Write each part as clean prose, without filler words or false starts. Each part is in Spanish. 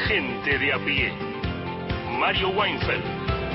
Gente de a pie. Mario Weinfeld.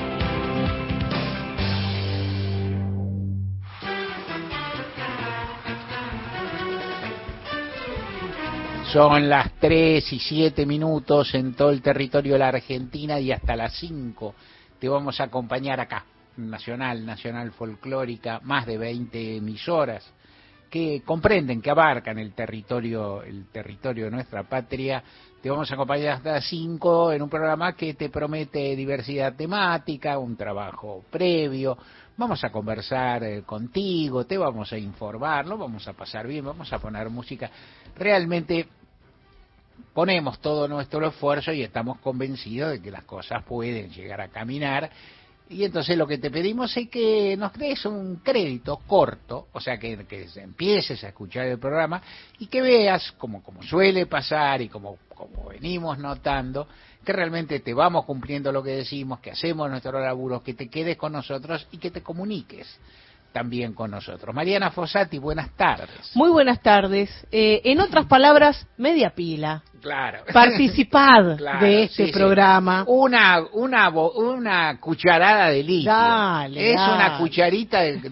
Son las 3:07 en todo el territorio de la Argentina y hasta las 5 te vamos a acompañar acá, Nacional Folclórica, más de 20 emisoras que comprenden, que abarcan el territorio de nuestra patria. Te vamos a acompañar hasta las 5 en un programa que te promete diversidad temática, un trabajo previo. Vamos a conversar contigo, te vamos a informar, lo vamos a pasar bien, vamos a poner música. Realmente ponemos todo nuestro esfuerzo y estamos convencidos de que las cosas pueden llegar a caminar. Y entonces lo que te pedimos es que nos des un crédito corto, o sea, que empieces a escuchar el programa y que veas, como suele pasar y como venimos notando, que realmente te vamos cumpliendo lo que decimos, que hacemos nuestro laburo, que te quedes con nosotros y que te comuniques también con nosotros. Mariana Fossati, buenas tardes. Muy buenas tardes. En otras palabras, media pila. Claro. Participad claro, de este programa. Sí. Una cucharada de litio. Dale. Una cucharita de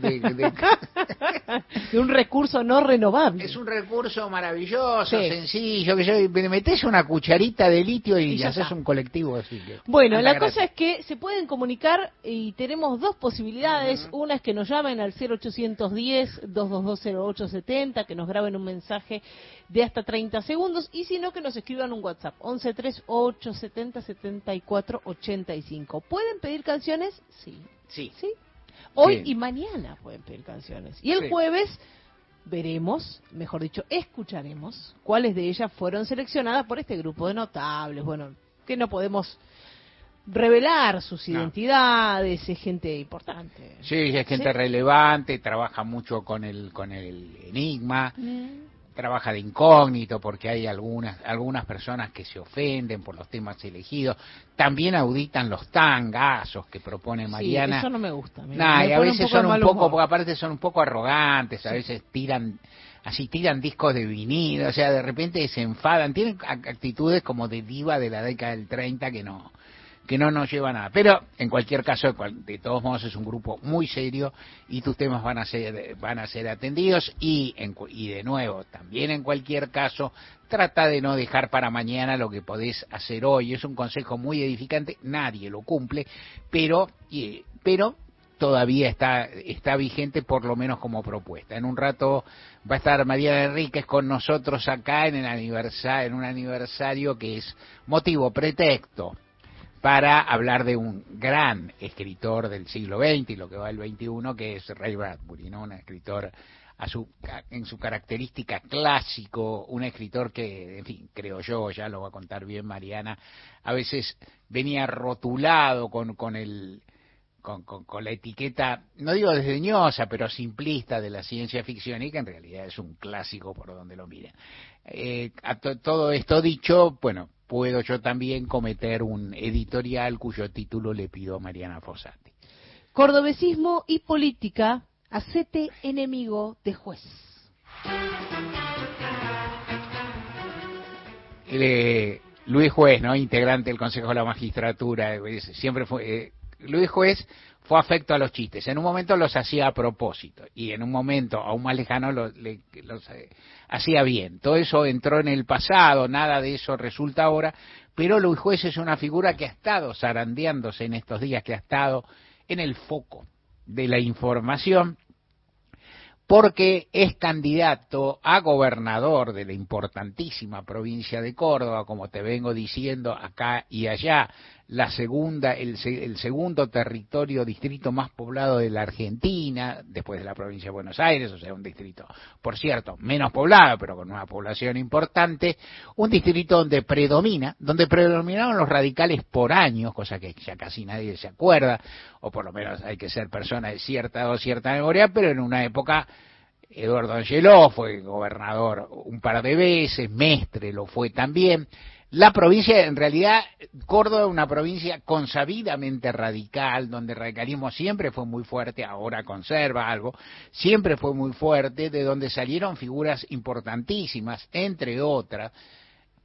un recurso no renovable. Es un recurso maravilloso, sencillo, que metés una cucharita de litio y haces un colectivo así. Bueno, la cosa es que se pueden comunicar y tenemos dos posibilidades. Una es que nos llamen al 0810-222-0870, que nos graben un mensaje de hasta 30 segundos, y si no, que nos escriban un WhatsApp, 1138707485. ¿Pueden pedir canciones? Sí. Hoy y mañana pueden pedir canciones. Y el jueves veremos, mejor dicho, escucharemos cuáles de ellas fueron seleccionadas por este grupo de notables, bueno, que no podemos revelar sus identidades, es gente importante. Sí, es gente relevante, trabaja mucho con el enigma. Trabaja de incógnito porque hay algunas personas que se ofenden por los temas elegidos. También auditan los tangazos que propone Mariana. Sí, eso no me gusta. Y a veces son un poco, porque aparte son un poco arrogantes, a veces tiran discos de vinilo, o sea, de repente se enfadan, tienen actitudes como de diva de la década del 30 que no nos lleva a nada. Pero en cualquier caso, de todos modos es un grupo muy serio y tus temas van a ser atendidos y de nuevo, también en cualquier caso, trata de no dejar para mañana lo que podés hacer hoy. Es un consejo muy edificante, nadie lo cumple, pero todavía está vigente, por lo menos como propuesta. En un rato va a estar Mariana Enríquez con nosotros acá en un aniversario que es motivo, pretexto para hablar de un gran escritor del siglo XX y lo que va del XXI, que es Ray Bradbury, ¿no? Un escritor en su característica clásico, un escritor que, en fin, creo yo, ya lo va a contar bien Mariana, a veces venía rotulado con la etiqueta, no digo desdeñosa, pero simplista de la ciencia ficción, y que en realidad es un clásico por donde lo miren. Todo esto dicho, bueno, puedo yo también cometer un editorial cuyo título le pido a Mariana Fossati. Cordobesismo y política, hacete enemigo de juez. Luis Juez, ¿no? Integrante del Consejo de la Magistratura, siempre fue... Luis Juez fue afecto a los chistes. En un momento los hacía a propósito y en un momento aún más lejano los hacía bien. Todo eso entró en el pasado, nada de eso resulta ahora, pero Luis Juez es una figura que ha estado zarandeándose en estos días, que ha estado en el foco de la información, porque es candidato a gobernador de la importantísima provincia de Córdoba, como te vengo diciendo acá y allá, el segundo distrito más poblado de la Argentina, después de la provincia de Buenos Aires, o sea, un distrito, por cierto, menos poblado, pero con una población importante, un distrito donde predominaron los radicales por años, cosa que ya casi nadie se acuerda, o por lo menos hay que ser persona de cierta memoria, pero en una época Eduardo Angeló fue gobernador un par de veces, Mestre lo fue también. La provincia, en realidad, Córdoba es una provincia consabidamente radical, donde el radicalismo siempre fue muy fuerte, ahora conserva algo, siempre fue muy fuerte, de donde salieron figuras importantísimas, entre otras,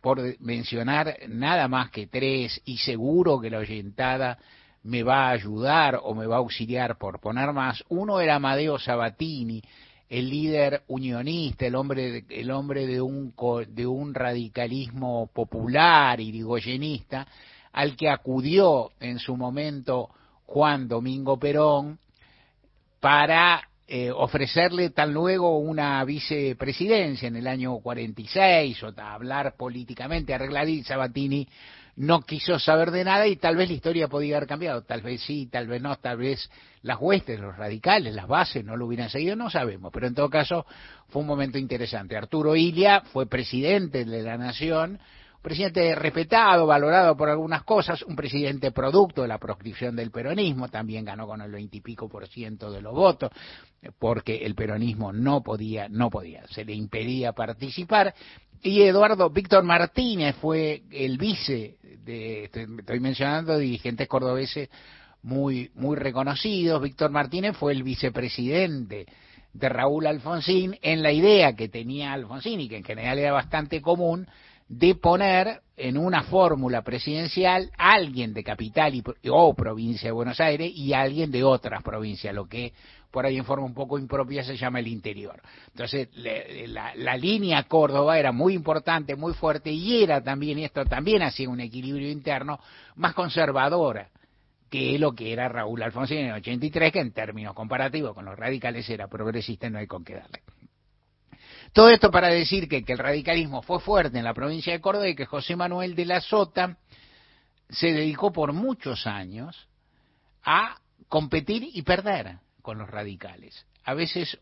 por mencionar nada más que 3, y seguro que la oyentada me va a ayudar o me va a auxiliar por poner más. Uno era Amadeo Sabatini, el líder unionista, el hombre de un radicalismo popular irigoyenista, al que acudió en su momento Juan Domingo Perón para ofrecerle tan luego una vicepresidencia en el año 46, o hablar políticamente, arreglar, y Sabatini no quiso saber de nada, y tal vez la historia podía haber cambiado, tal vez sí, tal vez no, tal vez las huestes, los radicales, las bases no lo hubieran seguido, no sabemos, pero en todo caso fue un momento interesante. Arturo Illia fue presidente de la Nación, presidente respetado, valorado por algunas cosas, un presidente producto de la proscripción del peronismo, también ganó con el 20 y pico % de los votos, porque el peronismo no podía, se le impedía participar. Y Víctor Martínez fue el vice, estoy mencionando dirigentes cordobeses muy reconocidos. Víctor Martínez fue el vicepresidente de Raúl Alfonsín, en la idea que tenía Alfonsín, y que en general era bastante común, de poner en una fórmula presidencial a alguien de capital o provincia de Buenos Aires y a alguien de otras provincias, lo que por ahí en forma un poco impropia se llama el interior. Entonces la línea Córdoba era muy importante, muy fuerte, y era también, y esto también hacía un equilibrio interno, más conservadora que lo que era Raúl Alfonsín en el 83, que en términos comparativos con los radicales era progresista, no hay con qué darle. Todo esto para decir que el radicalismo fue fuerte en la provincia de Córdoba, y que José Manuel de la Sota se dedicó por muchos años a competir y perder con los radicales. A veces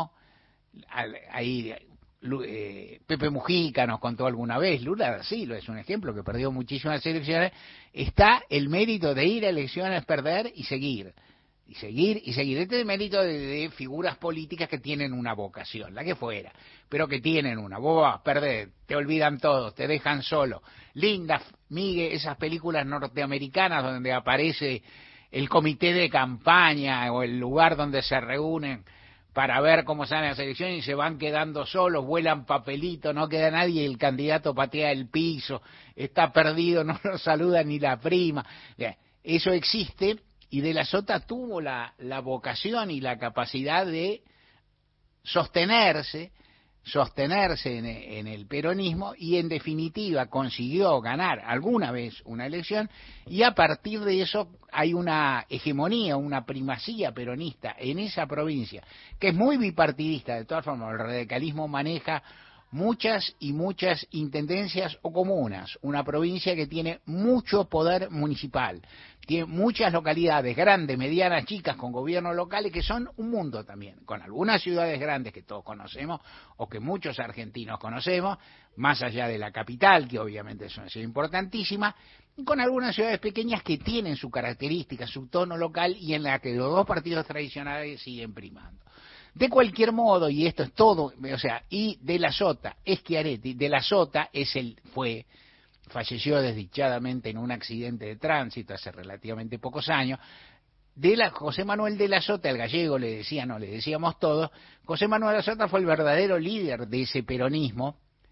Pepe Mujica nos contó alguna vez, Lula da Silva es un ejemplo, que perdió muchísimas elecciones. Está el mérito de ir a elecciones, perder y seguir. Y seguir. Este es el mérito de figuras políticas que tienen una vocación, la que fuera, pero que tienen una. Vos vas a perder, te olvidan todos, te dejan solo. Linda, Migue, esas películas norteamericanas donde aparece el comité de campaña o el lugar donde se reúnen para ver cómo salen las elecciones y se van quedando solos, vuelan papelitos, no queda nadie, el candidato patea el piso, está perdido, no lo saluda ni la prima. Eso existe. Y de la Sota tuvo la vocación y la capacidad de sostenerse en el peronismo, y en definitiva consiguió ganar alguna vez una elección, y a partir de eso hay una hegemonía, una primacía peronista en esa provincia, que es muy bipartidista. De todas formas, el radicalismo maneja muchas intendencias o comunas, una provincia que tiene mucho poder municipal, tiene muchas localidades grandes, medianas, chicas, con gobiernos locales que son un mundo también, con algunas ciudades grandes que todos conocemos o que muchos argentinos conocemos, más allá de la capital, que obviamente es una ciudad importantísima, y con algunas ciudades pequeñas que tienen su característica, su tono local, y en la que los dos partidos tradicionales siguen primando. De cualquier modo, y esto es todo, o sea, y de la Sota, Schiaretti, de la Sota falleció desdichadamente en un accidente de tránsito hace relativamente pocos años. José Manuel de la Sota, el gallego le decíamos todos, José Manuel de la Sota fue el verdadero líder de ese peronismo,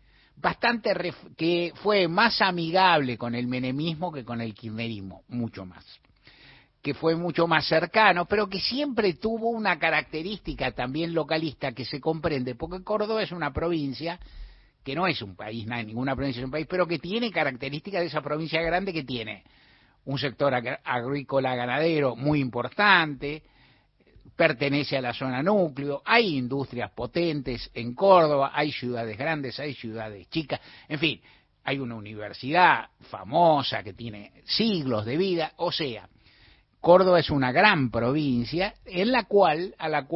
que fue más amigable con el menemismo que con el kirchnerismo, mucho más, que fue mucho más cercano, pero que siempre tuvo una característica también localista que se comprende, porque Córdoba es una provincia que no es un país, ninguna provincia es un país, pero que tiene características de esa provincia grande, que tiene un sector agrícola ganadero muy importante, pertenece a la zona núcleo, hay industrias potentes en Córdoba, hay ciudades grandes, hay ciudades chicas, en fin, hay una universidad famosa que tiene siglos de vida, o sea, Córdoba es una gran provincia a la cual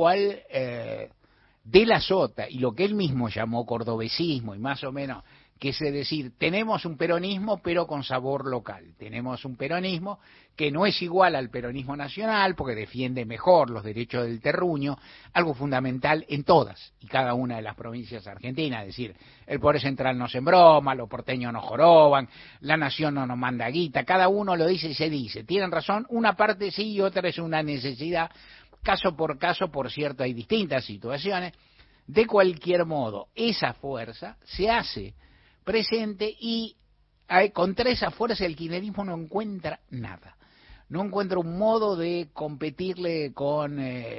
de la Sota, y lo que él mismo llamó cordobesismo, y más o menos, que es decir, tenemos un peronismo pero con sabor local, tenemos un peronismo que no es igual al peronismo nacional porque defiende mejor los derechos del terruño, algo fundamental en todas y cada una de las provincias argentinas, es decir, el poder central no se embroma, los porteños no joroban, la nación no nos manda guita, cada uno lo dice y se dice, tienen razón, una parte sí y otra es una necesidad, caso por caso, por cierto, hay distintas situaciones. De cualquier modo, esa fuerza se hace presente, y contra esa fuerza el kirchnerismo no encuentra nada. No encuentra un modo de competirle con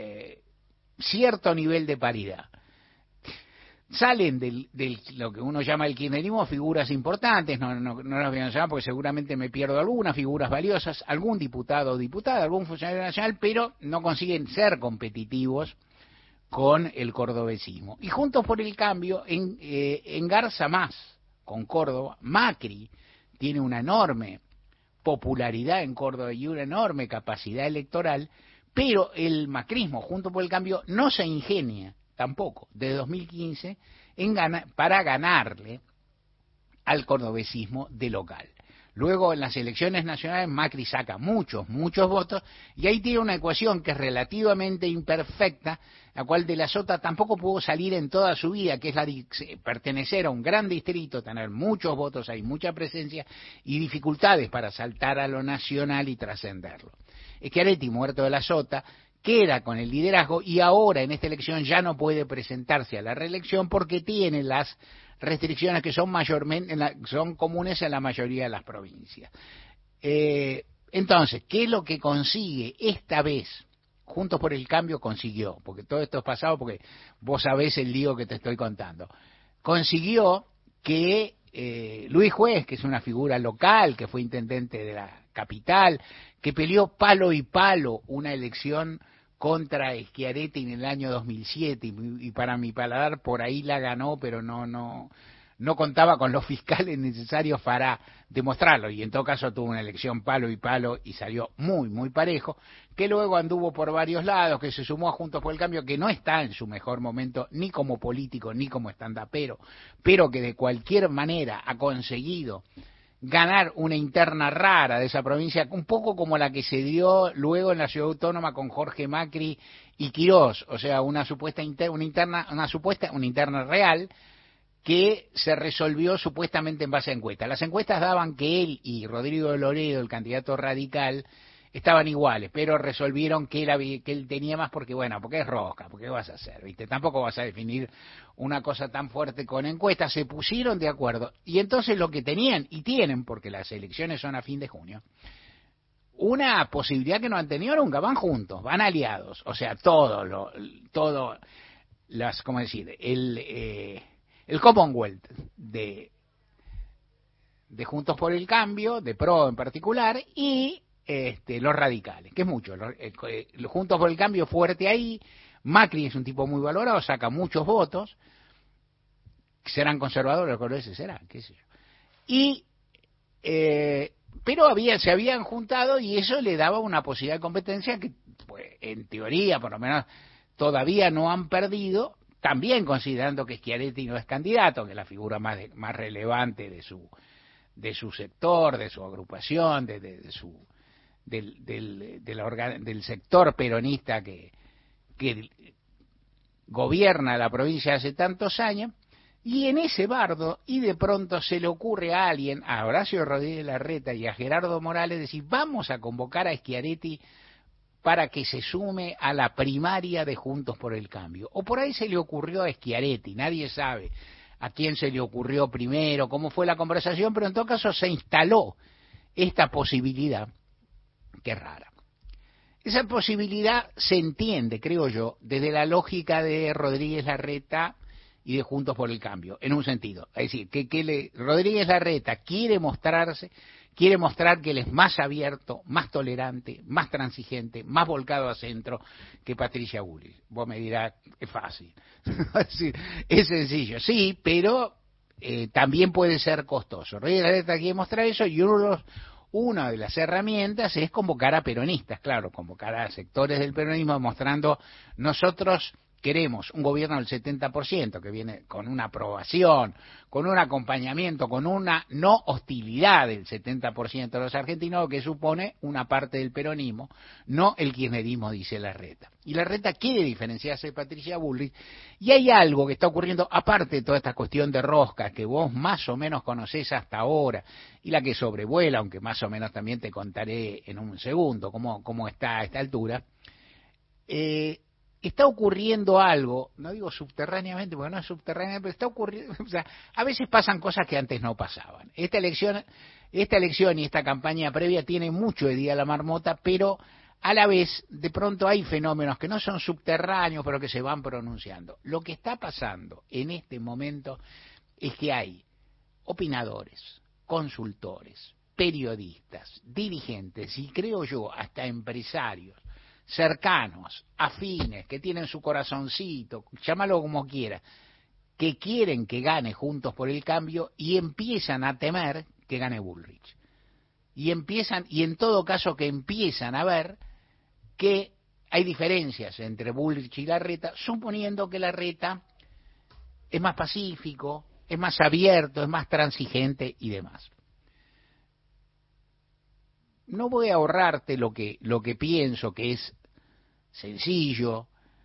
cierto nivel de paridad. Salen del lo que uno llama el kirchnerismo figuras importantes, no las voy a llamar porque seguramente me pierdo algunas, figuras valiosas, algún diputado o diputada, algún funcionario nacional, pero no consiguen ser competitivos con el cordobesismo. Y Juntos por el Cambio engarza más con Córdoba. Macri tiene una enorme popularidad en Córdoba y una enorme capacidad electoral, pero el macrismo, Juntos por el Cambio, no se ingenia tampoco, de 2015, para ganarle al cordobesismo de local. Luego, en las elecciones nacionales, Macri saca muchos votos, y ahí tiene una ecuación que es relativamente imperfecta, la cual de la Sota tampoco pudo salir en toda su vida, que es la de pertenecer a un gran distrito, tener muchos votos, hay mucha presencia, y dificultades para saltar a lo nacional y trascenderlo. Schiaretti, muerto de la Sota, queda con el liderazgo y ahora en esta elección ya no puede presentarse a la reelección porque tiene las restricciones que son comunes en la mayoría de las provincias. Entonces, ¿qué es lo que consigue esta vez? Juntos por el Cambio consiguió, porque todo esto es pasado, porque vos sabés el lío que te estoy contando. Consiguió que Luis Juez, que es una figura local, que fue intendente de la capital, que peleó palo y palo una elección contra Schiaretti en el año 2007 y para mi paladar por ahí la ganó, pero no contaba con los fiscales necesarios para demostrarlo, y en todo caso tuvo una elección palo y palo y salió muy parejo, que luego anduvo por varios lados, que se sumó a Juntos por el Cambio, que no está en su mejor momento ni como político ni como stand-upero, pero que de cualquier manera ha conseguido ganar una interna rara de esa provincia, un poco como la que se dio luego en la Ciudad Autónoma con Jorge Macri y Quirós, o sea, una interna real que se resolvió supuestamente en base a encuestas. Las encuestas daban que él y Rodrigo de Loredo, el candidato radical, estaban iguales, pero resolvieron que él tenía más porque es rosca, porque vas a hacer, ¿viste? Tampoco vas a definir una cosa tan fuerte con encuestas. Se pusieron de acuerdo y entonces lo que tenían y tienen, porque las elecciones son a fin de junio, una posibilidad que no han tenido nunca, van juntos, van aliados, o sea, el Commonwealth de Juntos por el Cambio, de PRO en particular, y los radicales, que es mucho. Juntos por el Cambio fuerte ahí. Macri es un tipo muy valorado, saca muchos votos. Serán conservadores, los serán, qué sé yo. Pero se habían juntado y eso le daba una posibilidad de competencia que, pues, en teoría, por lo menos, todavía no han perdido. También considerando que Schiaretti no es candidato, que es la figura más relevante de su sector, de su agrupación, del sector peronista que gobierna la provincia hace tantos años, y en ese bardo, y de pronto se le ocurre a alguien, a Horacio Rodríguez Larreta y a Gerardo Morales, decir, vamos a convocar a Schiaretti para que se sume a la primaria de Juntos por el Cambio. O por ahí se le ocurrió a Schiaretti, nadie sabe a quién se le ocurrió primero, cómo fue la conversación, pero en todo caso se instaló esta posibilidad, que es rara. Esa posibilidad se entiende, creo yo, desde la lógica de Rodríguez Larreta y de Juntos por el Cambio, en un sentido. Es decir, Rodríguez Larreta quiere mostrar que él es más abierto, más tolerante, más transigente, más volcado a centro que Patricia Bullrich. Vos me dirás, es fácil. Es sencillo, sí, pero también puede ser costoso. Rodríguez Larreta quiere mostrar eso y una de las herramientas es convocar a peronistas, claro, convocar a sectores del peronismo mostrando nosotros queremos un gobierno del 70% que viene con una aprobación, con un acompañamiento, con una no hostilidad del 70% de los argentinos, que supone una parte del peronismo, no el kirchnerismo, dice Larreta. Y Larreta quiere diferenciarse de Patricia Bullrich, y hay algo que está ocurriendo, aparte de toda esta cuestión de rosca, que vos más o menos conocés hasta ahora, y la que sobrevuela, aunque más o menos también te contaré en un segundo cómo está a esta altura. está ocurriendo algo, no digo subterráneamente, porque no es subterráneamente, pero está ocurriendo, o sea, a veces pasan cosas que antes no pasaban. Esta elección y esta campaña previa tiene mucho de Día de la Marmota, pero a la vez, de pronto hay fenómenos que no son subterráneos, pero que se van pronunciando. Lo que está pasando en este momento es que hay opinadores, consultores, periodistas, dirigentes y creo yo hasta empresarios cercanos, afines, que tienen su corazoncito, llámalo como quiera, que quieren que gane Juntos por el Cambio y empiezan a temer que gane Bullrich. Y en todo caso que empiezan a ver que hay diferencias entre Bullrich y Larreta, suponiendo que Larreta es más pacífico, es más abierto, es más transigente y demás. No voy a ahorrarte lo que pienso, que es sencillo,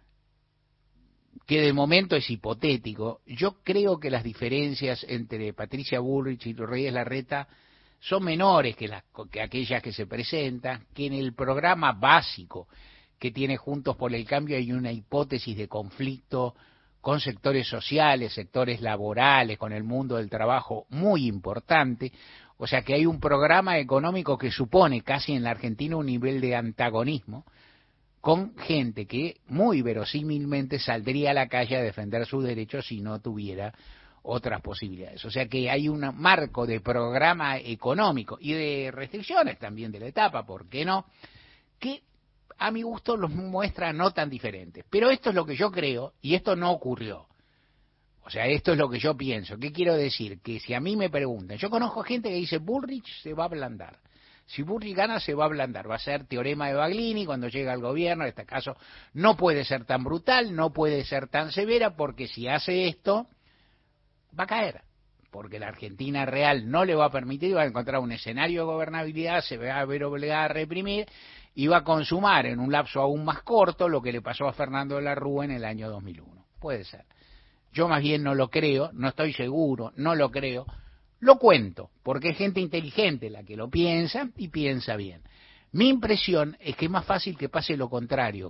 que de momento es hipotético. Yo creo que las diferencias entre Patricia Bullrich y Rodríguez Larreta son menores que aquellas que se presentan, que en el programa básico que tiene Juntos por el Cambio hay una hipótesis de conflicto con sectores sociales, sectores laborales, con el mundo del trabajo muy importante, o sea que hay un programa económico que supone casi en la Argentina un nivel de antagonismo con gente que muy verosímilmente saldría a la calle a defender sus derechos si no tuviera otras posibilidades. O sea que hay un marco de programa económico y de restricciones también de la etapa, ¿por qué no?, que a mi gusto los muestra no tan diferentes. Pero esto es lo que yo creo y esto no ocurrió. O sea, esto es lo que yo pienso. ¿Qué quiero decir? Que si a mí me preguntan, yo conozco gente que dice Bullrich se va a ablandar. Si Bullrich gana, se va a ablandar. Va a ser teorema de Baglini cuando llega al gobierno. En este caso, no puede ser tan brutal, no puede ser tan severa, porque si hace esto, va a caer. Porque la Argentina real no le va a permitir, va a encontrar un escenario de gobernabilidad, se va a ver obligada a reprimir y va a consumar en un lapso aún más corto lo que le pasó a Fernando de la Rúa en el año 2001. Puede ser. Yo más bien no lo creo, no estoy seguro, no lo creo. Lo cuento, porque es gente inteligente la que lo piensa y piensa bien. Mi impresión es que es más fácil que pase lo contrario,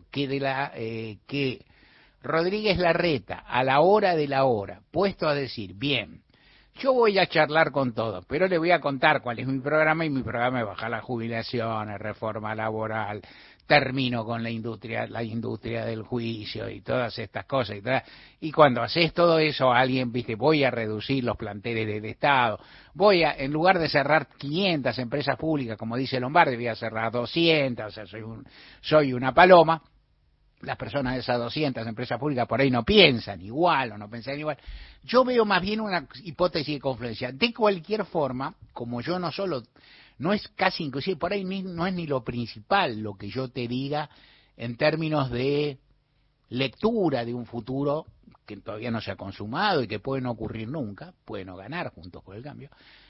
que Rodríguez Larreta, a la hora de la hora, puesto a decir, bien, yo voy a charlar con todos, pero le voy a contar cuál es mi programa, y mi programa es bajar las jubilaciones, reforma laboral, termino con la industria del juicio y todas estas cosas. Y cuando haces todo eso, alguien, voy a reducir los planteles del Estado, en lugar de cerrar 500 empresas públicas, como dice Lombardi, voy a cerrar 200, o sea, soy una paloma. Las personas de esas 200 empresas públicas por ahí no piensan igual o no piensan igual. Yo veo más bien una hipótesis de confluencia. De cualquier forma, como yo no es casi inclusive, por ahí no es ni lo principal lo que yo te diga en términos de lectura de un futuro que todavía no se ha consumado y que puede no ocurrir nunca, puede no ganar Juntos por el Cambio.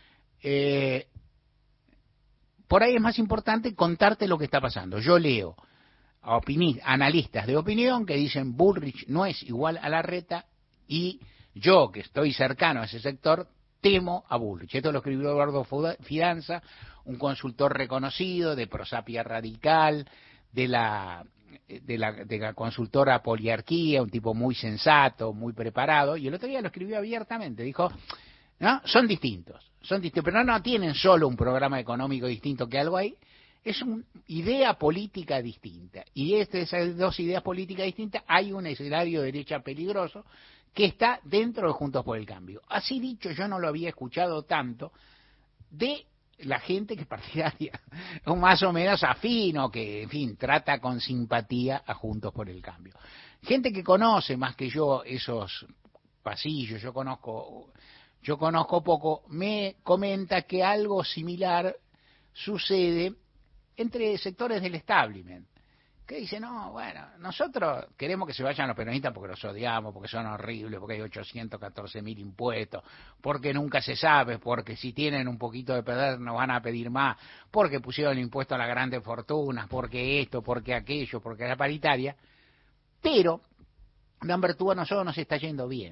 Por ahí es más importante contarte lo que está pasando. Yo leo a analistas de opinión que dicen Bullrich no es igual a Larreta, y yo, que estoy cercano a ese sector, temo a Bullrich. Esto lo escribió Eduardo Fidanza, un consultor reconocido de Prosapia Radical, de la consultora Poliarquía, un tipo muy sensato, muy preparado, y el otro día lo escribió abiertamente, dijo, no, son distintos, pero no tienen solo un programa económico distinto, que algo hay, es una idea política distinta, y entre esas dos ideas políticas distintas hay un escenario de derecha peligroso que está dentro de Juntos por el Cambio. Así dicho, yo no lo había escuchado tanto de la gente que es partidaria, o más o menos afín, o que, en fin, trata con simpatía a Juntos por el Cambio. Gente que conoce más que yo esos pasillos, yo conozco poco, me comenta que algo similar sucede entre sectores del establishment, que dicen, no, bueno, nosotros queremos que se vayan los peronistas porque los odiamos, porque son horribles, porque hay 814.000 impuestos, porque nunca se sabe, porque si tienen un poquito de poder nos van a pedir más, porque pusieron el impuesto a las grandes fortunas, porque esto, porque aquello, porque la paritaria, pero en virtud a nosotros nos está yendo bien.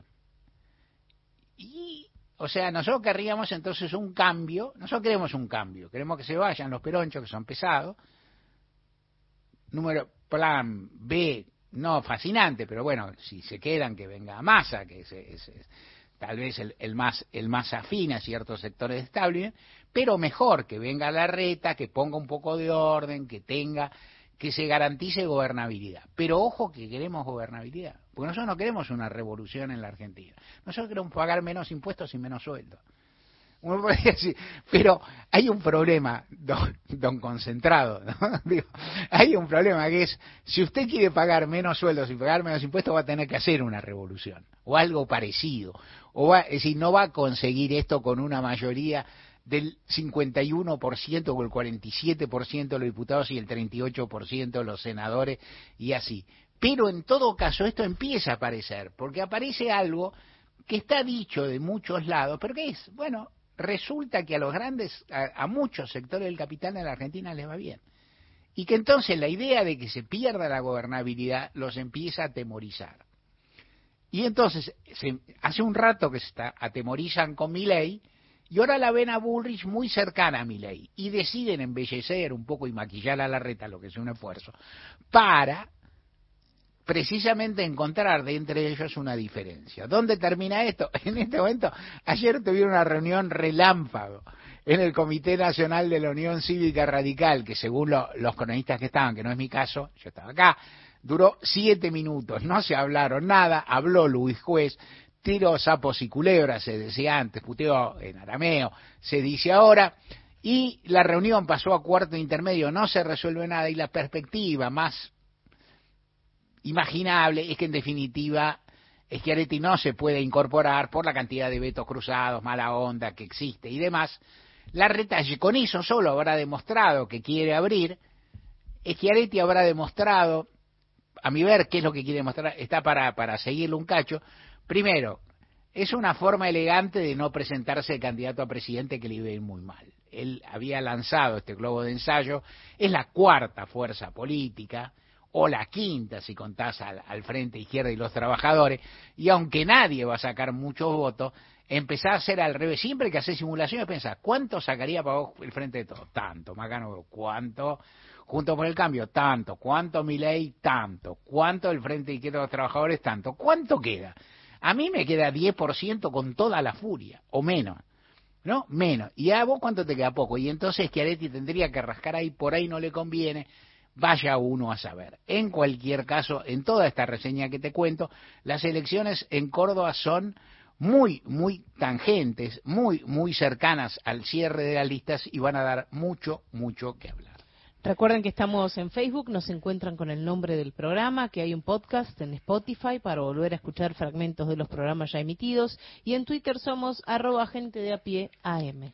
Y, o sea, nosotros querríamos entonces un cambio, nosotros queremos un cambio, queremos que se vayan los peronchos, que son pesados, plan B, no fascinante, pero bueno, si se quedan, que venga Massa, que es tal vez el más afín a ciertos sectores de establishment, pero mejor que venga Larreta, que ponga un poco de orden, que se garantice gobernabilidad. Pero ojo que queremos gobernabilidad, porque nosotros no queremos una revolución en la Argentina. Nosotros queremos pagar menos impuestos y menos sueldos. Uno podría decir, pero hay un problema, don Concentrado, ¿no? Digo, hay un problema que es, si usted quiere pagar menos sueldos y pagar menos impuestos, va a tener que hacer una revolución, o algo parecido, es decir, no va a conseguir esto con una mayoría del 51% o el 47% de los diputados y el 38% de los senadores, y así. Pero en todo caso esto empieza a aparecer, porque aparece algo que está dicho de muchos lados, pero ¿qué es? Bueno, resulta que a muchos sectores del capital en la Argentina les va bien. Y que entonces la idea de que se pierda la gobernabilidad los empieza a atemorizar. Y entonces, hace un rato que se atemorizan con Milei, y ahora la ven a Bullrich muy cercana a Milei, y deciden embellecer un poco y maquillar a Larreta, lo que es un esfuerzo, para precisamente encontrar de entre ellos una diferencia. ¿Dónde termina esto? En este momento, ayer tuvieron una reunión relámpago en el Comité Nacional de la Unión Cívica Radical, que según los cronistas que estaban, que no es mi caso, yo estaba acá, duró 7 minutos, no se hablaron nada, habló Luis Juez, tiró sapos y culebras, se decía antes, puteó en arameo, se dice ahora, y la reunión pasó a cuarto intermedio, no se resuelve nada, y la perspectiva más imaginable es que en definitiva Schiaretti no se puede incorporar por la cantidad de vetos cruzados, mala onda que existe y demás. Larreta con eso solo habrá demostrado que quiere abrir. Schiaretti habrá demostrado, a mi ver, qué es lo que quiere demostrar, está para seguirle un cacho. Primero, es una forma elegante de no presentarse de candidato a presidente que le iba a ir muy mal. Él había lanzado este globo de ensayo, es la cuarta fuerza política, o la quinta si contás al Frente Izquierda y los Trabajadores, y aunque nadie va a sacar muchos votos, empezá a hacer al revés. Siempre que haces simulaciones pensás, ¿cuánto sacaría para vos el Frente de Todos? Tanto. Macano, ¿cuánto? Juntos por el Cambio, tanto. ¿Cuánto Milei? Tanto. ¿Cuánto el Frente Izquierda de los Trabajadores? Tanto. ¿Cuánto queda? A mí me queda 10% con toda la furia, o menos. ¿No? Menos. ¿Y a vos cuánto te queda? Poco. Y entonces Schiaretti tendría que rascar ahí, por ahí no le conviene. Vaya uno a saber. En cualquier caso, en toda esta reseña que te cuento, las elecciones en Córdoba son muy, muy tangentes, muy, muy cercanas al cierre de las listas y van a dar mucho, mucho que hablar. Recuerden que estamos en Facebook, nos encuentran con el nombre del programa, que hay un podcast en Spotify para volver a escuchar fragmentos de los programas ya emitidos, y en Twitter somos @gentedeapié.am.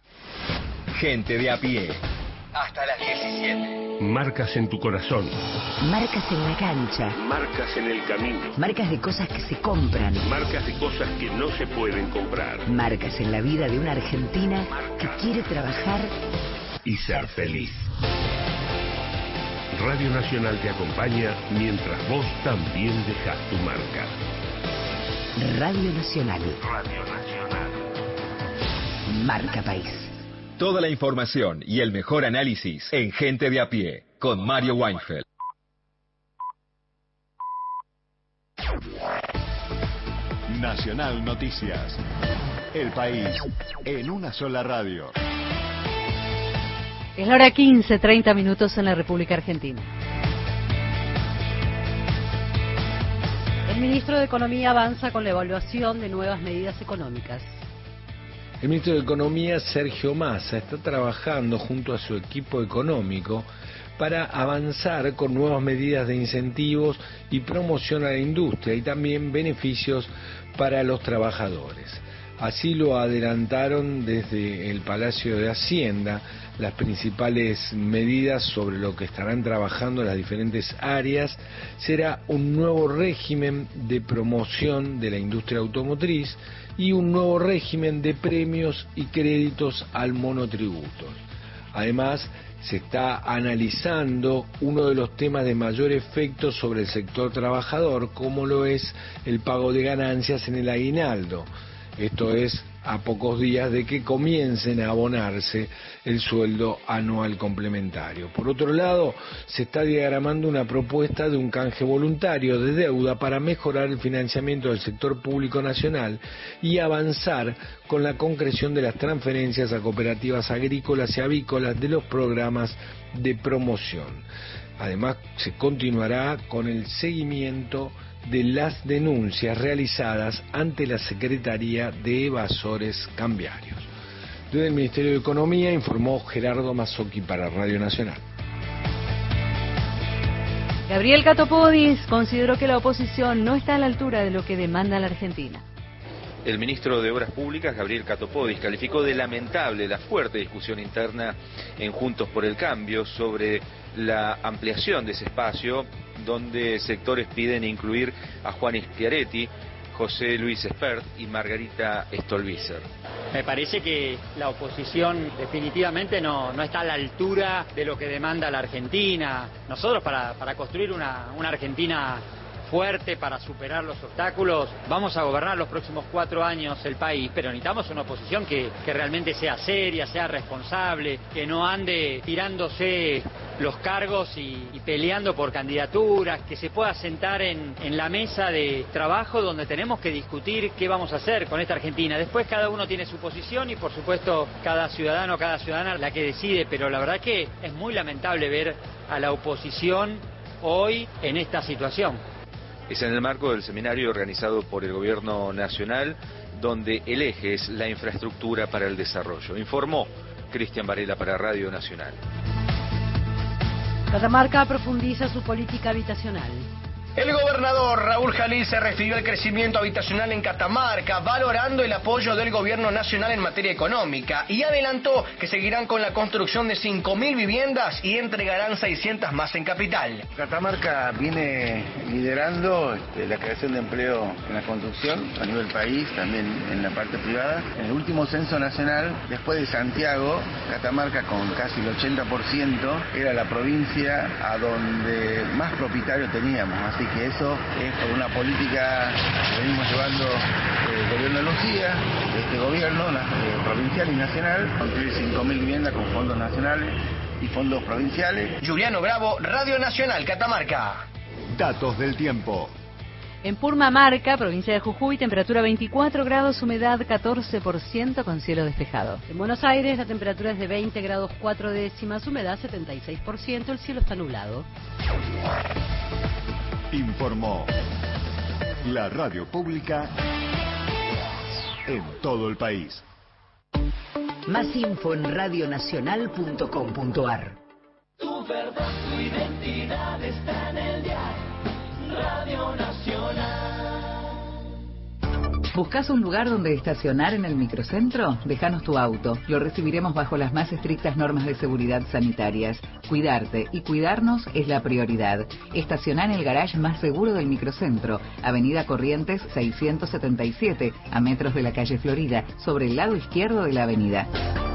Gente de a pie. Hasta las 17. Marcas en tu corazón. Marcas en la cancha. Marcas en el camino. Marcas de cosas que se compran. Marcas de cosas que no se pueden comprar. Marcas en la vida de una argentina que quiere trabajar y ser feliz. Radio Nacional te acompaña mientras vos también dejás tu marca. Radio Nacional. Radio Nacional. Marca País. Toda la información y el mejor análisis en Gente de a pie, con Mario Weinfeld. Nacional Noticias. El país en una sola radio. Es la hora 15, 30 minutos en la República Argentina. El ministro de Economía avanza con la evaluación de nuevas medidas económicas. El ministro de Economía, Sergio Massa, está trabajando junto a su equipo económico para avanzar con nuevas medidas de incentivos y promoción a la industria y también beneficios para los trabajadores. Así lo adelantaron desde el Palacio de Hacienda las principales medidas sobre lo que estarán trabajando las diferentes áreas. Será un nuevo régimen de promoción de la industria automotriz y un nuevo régimen de premios y créditos al monotributo. Además, se está analizando uno de los temas de mayor efecto sobre el sector trabajador, como lo es el pago de ganancias en el aguinaldo. Esto es a pocos días de que comiencen a abonarse el sueldo anual complementario. Por otro lado, se está diagramando una propuesta de un canje voluntario de deuda para mejorar el financiamiento del sector público nacional y avanzar con la concreción de las transferencias a cooperativas agrícolas y avícolas de los programas de promoción. Además, se continuará con el seguimiento de las denuncias realizadas ante la Secretaría de Evasores Cambiarios. Desde el Ministerio de Economía informó Gerardo Mazzocchi para Radio Nacional. Gabriel Catopodis consideró que la oposición no está a la altura de lo que demanda la Argentina. El ministro de Obras Públicas, Gabriel Catopodis, calificó de lamentable la fuerte discusión interna en Juntos por el Cambio sobre la ampliación de ese espacio, donde sectores piden incluir a Juan Schiaretti, José Luis Espert y Margarita Stolbizer. Me parece que la oposición definitivamente no está a la altura de lo que demanda la Argentina. Nosotros para construir una Argentina fuerte, para superar los obstáculos, vamos a gobernar los próximos 4 años el país, pero necesitamos una oposición que realmente sea seria, sea responsable, que no ande tirándose los cargos y peleando por candidaturas, que se pueda sentar en la mesa de trabajo donde tenemos que discutir qué vamos a hacer con esta Argentina. Después cada uno tiene su posición y por supuesto cada ciudadano, cada ciudadana la que decide, pero la verdad que es muy lamentable ver a la oposición hoy en esta situación. Es en el marco del seminario organizado por el Gobierno Nacional, donde el eje es la infraestructura para el desarrollo. Informó Cristian Varela para Radio Nacional. Catamarca profundiza su política habitacional. El gobernador Raúl Jalil se refirió al crecimiento habitacional en Catamarca, valorando el apoyo del gobierno nacional en materia económica, y adelantó que seguirán con la construcción de 5.000 viviendas y entregarán 600 más en Capital. Catamarca viene liderando la creación de empleo en la construcción a nivel país, también en la parte privada. En el último censo nacional, después de Santiago, Catamarca con casi el 80% era la provincia a donde más propietario teníamos. Así que eso es por una política que venimos llevando el gobierno de Lucía, este gobierno provincial y nacional, construir 5.000 viviendas con fondos nacionales y fondos provinciales. Juliano Bravo, Radio Nacional, Catamarca. Datos del tiempo. En Purmamarca, provincia de Jujuy, temperatura 24 grados, humedad 14% con cielo despejado. En Buenos Aires, la temperatura es de 20 grados 4 décimas, humedad 76%, el cielo está nublado. Informó la radio pública en todo el país. Más info en radionacional.com.ar. Tu verdad, tu identidad está en el diario Radio Nacional. ¿Buscas un lugar donde estacionar en el microcentro? Déjanos tu auto. Lo recibiremos bajo las más estrictas normas de seguridad sanitarias. Cuidarte y cuidarnos es la prioridad. Estacioná en el garage más seguro del microcentro, Avenida Corrientes 677, a metros de la calle Florida, sobre el lado izquierdo de la avenida.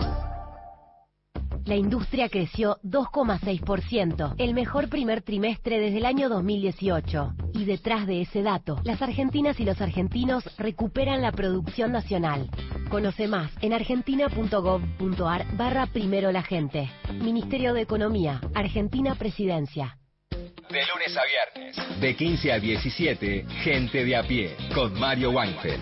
La industria creció 2,6%, el mejor primer trimestre desde el año 2018. Y detrás de ese dato, las argentinas y los argentinos recuperan la producción nacional. Conoce más en argentina.gov.ar/primero la gente. Ministerio de Economía, Argentina Presidencia. De lunes a viernes, de 15 a 17, Gente de a pie, con Mario Weinfeld.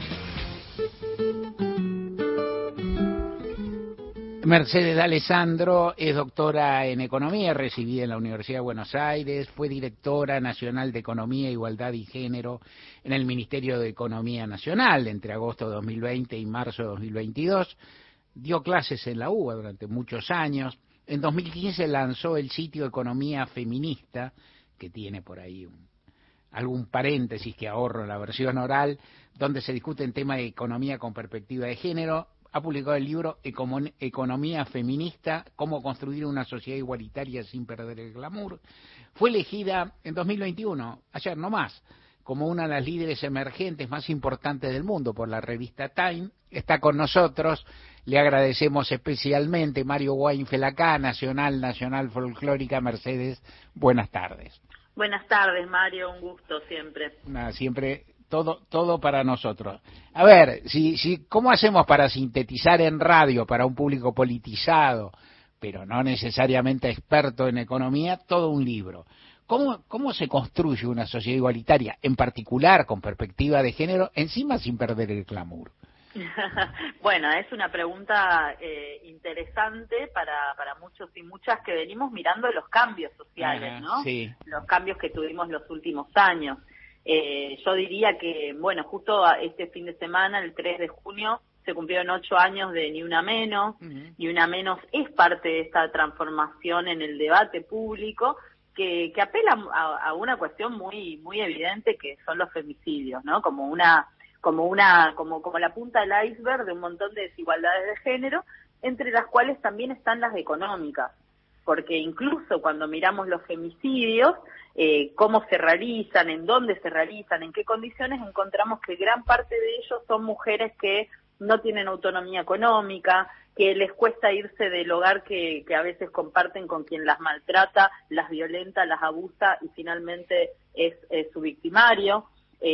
Mercedes D'Alessandro es doctora en Economía, recibida en la Universidad de Buenos Aires, fue directora nacional de Economía, Igualdad y Género en el Ministerio de Economía Nacional entre agosto de 2020 y marzo de 2022, dio clases en la UBA durante muchos años. En 2015 lanzó el sitio Economía Feminista, que tiene por ahí algún paréntesis que ahorro en la versión oral, donde se discuten temas de economía con perspectiva de género. Ha publicado el libro Economía Feminista, cómo construir una sociedad igualitaria sin perder el glamour. Fue elegida en 2021, ayer nomás, como una de las líderes emergentes más importantes del mundo por la revista Time. Está con nosotros, le agradecemos especialmente, Mario Weinfeld acá, Nacional Folclórica. Mercedes, buenas tardes. Buenas tardes, Mario, un gusto siempre. Siempre todo para nosotros. A ver, ¿cómo hacemos para sintetizar en radio para un público politizado, pero no necesariamente experto en economía, todo un libro? ¿Cómo se construye una sociedad igualitaria, en particular con perspectiva de género, encima sin perder el glamour? Bueno, es una pregunta interesante para muchos y muchas que venimos mirando los cambios sociales, ¿no? Sí. Los cambios que tuvimos los últimos años. Yo diría que, bueno, justo este fin de semana, el 3 de junio, se cumplieron 8 años de Ni Una Menos. Ni Una Menos es parte de esta transformación en el debate público que apela a una cuestión muy evidente, que son los femicidios, ¿no? Como la punta del iceberg de un montón de desigualdades de género, entre las cuales también están las económicas, porque incluso cuando miramos los femicidios, cómo se realizan, en dónde se realizan, en qué condiciones, encontramos que gran parte de ellos son mujeres que no tienen autonomía económica, que les cuesta irse del hogar que a veces comparten con quien las maltrata, las violenta, las abusa y finalmente es su victimario.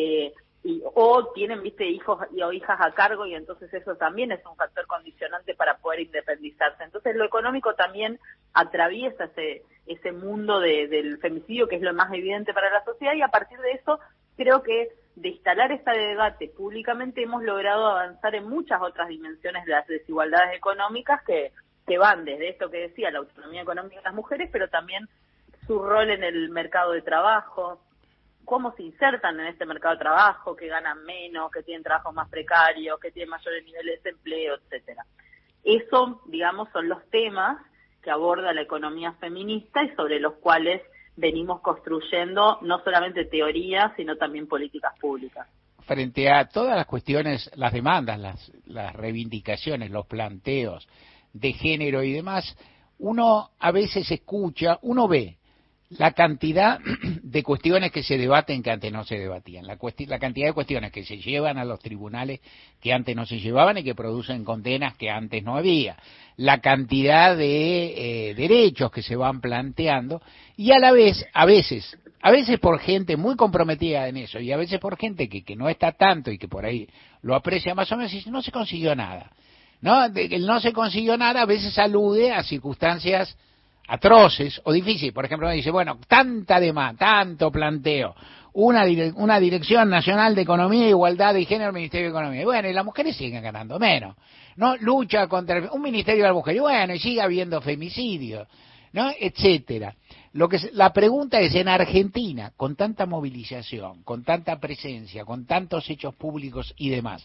O tienen, hijos o hijas a cargo, y entonces eso también es un factor condicionante para poder independizarse. Entonces lo económico también atraviesa ese mundo del femicidio, que es lo más evidente para la sociedad, y a partir de eso creo que de instalar este debate públicamente hemos logrado avanzar en muchas otras dimensiones de las desigualdades económicas que van desde esto que decía, la autonomía económica de las mujeres, pero también su rol en el mercado de trabajo, cómo se insertan en este mercado de trabajo, que ganan menos, que tienen trabajos más precarios, que tienen mayores niveles de empleo, etcétera. Eso, digamos, son los temas que aborda la economía feminista y sobre los cuales venimos construyendo no solamente teorías, sino también políticas públicas. Frente a todas las cuestiones, las demandas, las reivindicaciones, los planteos de género y demás, uno a veces escucha, uno ve la cantidad de cuestiones que se debaten que antes no se debatían, la cantidad de cuestiones que se llevan a los tribunales que antes no se llevaban y que producen condenas que antes no había, la cantidad de derechos que se van planteando, y a la vez, a veces por gente muy comprometida en eso y a veces por gente que no está tanto y que por ahí lo aprecia más o menos, y no se consiguió nada, ¿no? El no se consiguió nada a veces alude a circunstancias atroces o difíciles. Por ejemplo, me dice, bueno, tanta demanda, tanto planteo, una Dirección Nacional de Economía, Igualdad y Género, Ministerio de Economía. Y bueno, y las mujeres siguen ganando menos, ¿no? Lucha contra un Ministerio de la Mujer, y bueno, y sigue habiendo femicidios, ¿no? Etcétera. La pregunta es, en Argentina, con tanta movilización, con tanta presencia, con tantos hechos públicos y demás,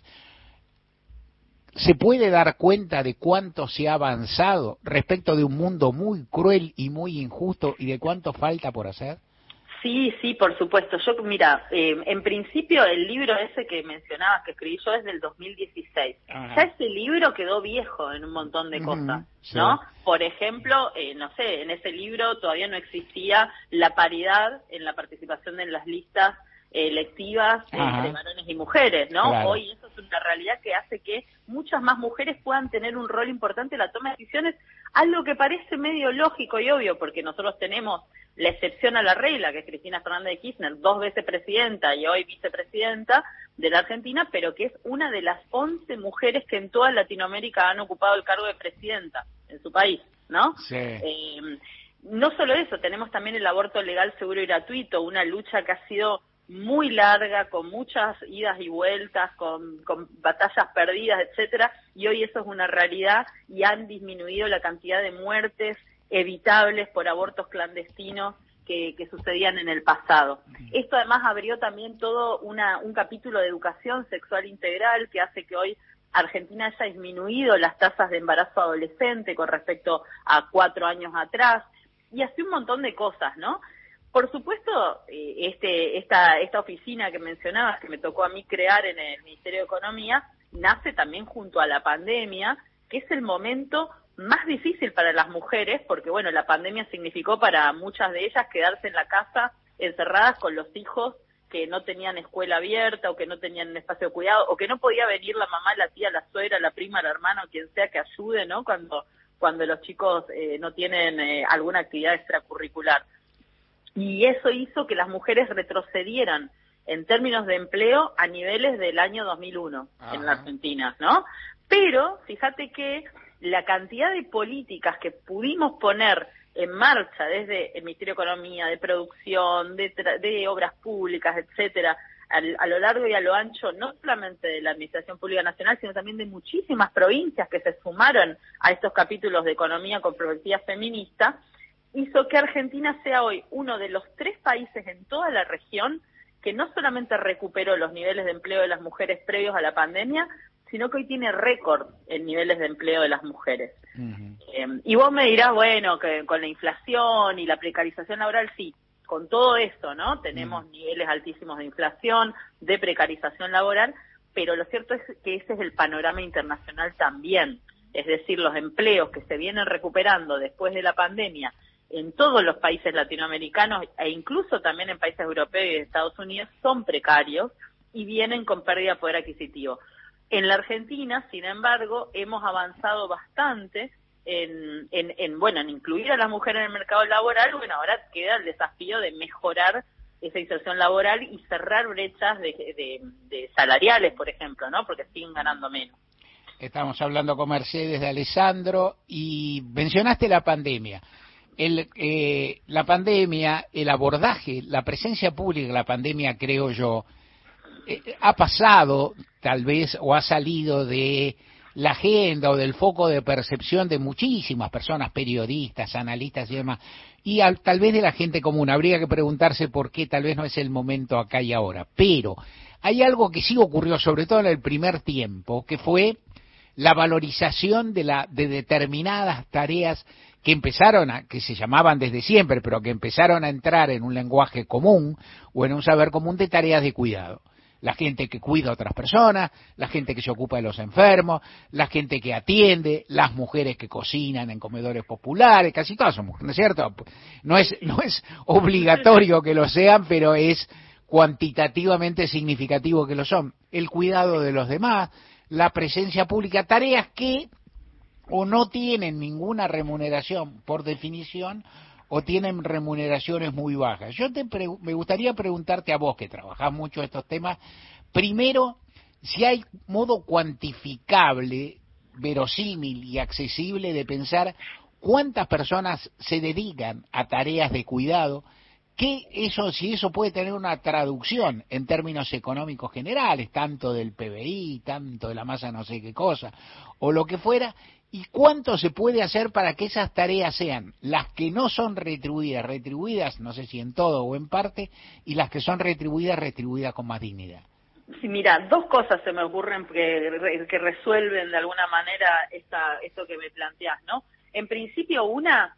¿se puede dar cuenta de cuánto se ha avanzado respecto de un mundo muy cruel y muy injusto y de cuánto falta por hacer? Sí, por supuesto. Yo, mira, en principio el libro ese que mencionabas, que escribí yo, es del 2016. Ya ese libro quedó viejo en un montón de cosas, ¿no? Sí. Por ejemplo, no sé, en ese libro todavía no existía la paridad en la participación en las listas electivas entre varones y mujeres, ¿no? Claro. Hoy eso es una realidad que hace que muchas más mujeres puedan tener un rol importante en la toma de decisiones, algo que parece medio lógico y obvio, porque nosotros tenemos la excepción a la regla, que es Cristina Fernández de Kirchner, 2 veces presidenta y hoy vicepresidenta de la Argentina, pero que es una de las 11 mujeres que en toda Latinoamérica han ocupado el cargo de presidenta en su país, ¿no? Sí. No solo eso, tenemos también el aborto legal, seguro y gratuito, una lucha que ha sido muy larga, con muchas idas y vueltas, con batallas perdidas, etcétera, y hoy eso es una realidad y han disminuido la cantidad de muertes evitables por abortos clandestinos que sucedían en el pasado. Esto además abrió también todo un capítulo de educación sexual integral que hace que hoy Argentina haya disminuido las tasas de embarazo adolescente con respecto a 4 años atrás, y así un montón de cosas, ¿no? Por supuesto, esta oficina que mencionabas, que me tocó a mí crear en el Ministerio de Economía, nace también junto a la pandemia, que es el momento más difícil para las mujeres, porque bueno, la pandemia significó para muchas de ellas quedarse en la casa encerradas con los hijos que no tenían escuela abierta o que no tenían un espacio de cuidado o que no podía venir la mamá, la tía, la suegra, la prima, el hermano, quien sea que ayude, ¿no? Cuando los chicos no tienen alguna actividad extracurricular. Y eso hizo que las mujeres retrocedieran en términos de empleo a niveles del año 2001 en la Argentina, ¿no? Pero fíjate que la cantidad de políticas que pudimos poner en marcha desde el Ministerio de Economía, de producción, de obras públicas, etcétera, a lo largo y a lo ancho, no solamente de la Administración Pública Nacional, sino también de sumadas provincias que se sumaron a estos capítulos de economía con perspectiva feminista, hizo que Argentina sea hoy uno de los 3 países en toda la región que no solamente recuperó los niveles de empleo de las mujeres previos a la pandemia, sino que hoy tiene récord en niveles de empleo de las mujeres. Y vos me dirás, bueno, que con la inflación y la precarización laboral, sí, con todo eso, ¿no? Tenemos niveles altísimos de inflación, de precarización laboral, pero lo cierto es que ese es el panorama internacional también. Es decir, los empleos que se vienen recuperando después de la pandemia en todos los países latinoamericanos e incluso también en países europeos y de Estados Unidos son precarios y vienen con pérdida de poder adquisitivo. En la Argentina, sin embargo, hemos avanzado bastante en incluir a las mujeres en el mercado laboral. Bueno, ahora queda el desafío de mejorar esa inserción laboral y cerrar brechas de salariales, por ejemplo, ¿no? Porque siguen ganando menos. Estamos hablando con Mercedes de Alessandro y mencionaste la pandemia. La pandemia, el abordaje, la presencia pública de la pandemia, creo yo, ha pasado tal vez o ha salido de la agenda o del foco de percepción de muchísimas personas, periodistas, analistas y demás, y tal vez de la gente común. Habría que preguntarse por qué tal vez no es el momento acá y ahora. Pero hay algo que sí ocurrió, sobre todo en el primer tiempo, que fue la valorización de determinadas tareas que se llamaban desde siempre, pero que empezaron a entrar en un lenguaje común o en un saber común de tareas de cuidado. La gente que cuida a otras personas, la gente que se ocupa de los enfermos, la gente que atiende, las mujeres que cocinan en comedores populares, casi todas son mujeres, ¿no es cierto? No es obligatorio que lo sean, pero es cuantitativamente significativo que lo son. El cuidado de los demás, la presencia pública, tareas que o no tienen ninguna remuneración por definición o tienen remuneraciones muy bajas. Me gustaría preguntarte a vos, que trabajás mucho estos temas, primero, si hay modo cuantificable, verosímil y accesible de pensar cuántas personas se dedican a tareas de cuidado, si eso puede tener una traducción en términos económicos generales, tanto del PBI, tanto de la masa no sé qué cosa, o lo que fuera, y cuánto se puede hacer para que esas tareas sean las que no son retribuidas, no sé si en todo o en parte, y las que son retribuidas con más dignidad. Sí, mira, 2 cosas se me ocurren que resuelven de alguna manera esto que me planteás, ¿no? En principio, una,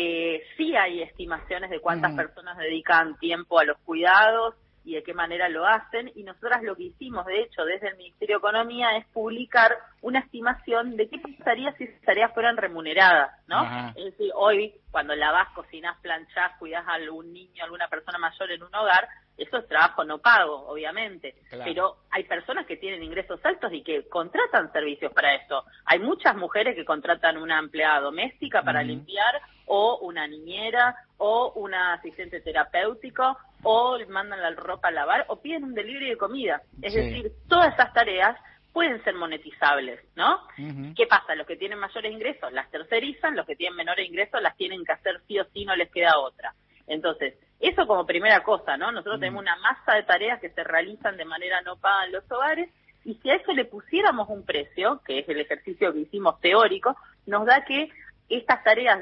sí hay estimaciones de cuántas personas dedican tiempo a los cuidados y de qué manera lo hacen, y nosotras lo que hicimos, de hecho, desde el Ministerio de Economía, es publicar una estimación de qué pasaría si esas tareas fueran remuneradas, ¿no? Es decir, hoy, cuando lavás, cocinás, planchás, cuidás a algún niño, a alguna persona mayor en un hogar, eso es trabajo no pago, obviamente, claro. Pero hay personas que tienen ingresos altos y que contratan servicios para esto. Hay muchas mujeres que contratan una empleada doméstica para limpiar, o una niñera, o una asistente terapéutico, o mandan la ropa a lavar, o piden un delivery de comida. Es decir, todas esas tareas pueden ser monetizables, ¿no? ¿Qué pasa? Los que tienen mayores ingresos las tercerizan, los que tienen menores ingresos las tienen que hacer sí o sí, no les queda otra. Entonces, eso como primera cosa, ¿no? Nosotros tenemos una masa de tareas que se realizan de manera no paga en los hogares, y si a eso le pusiéramos un precio, que es el ejercicio que hicimos teórico, nos da que estas tareas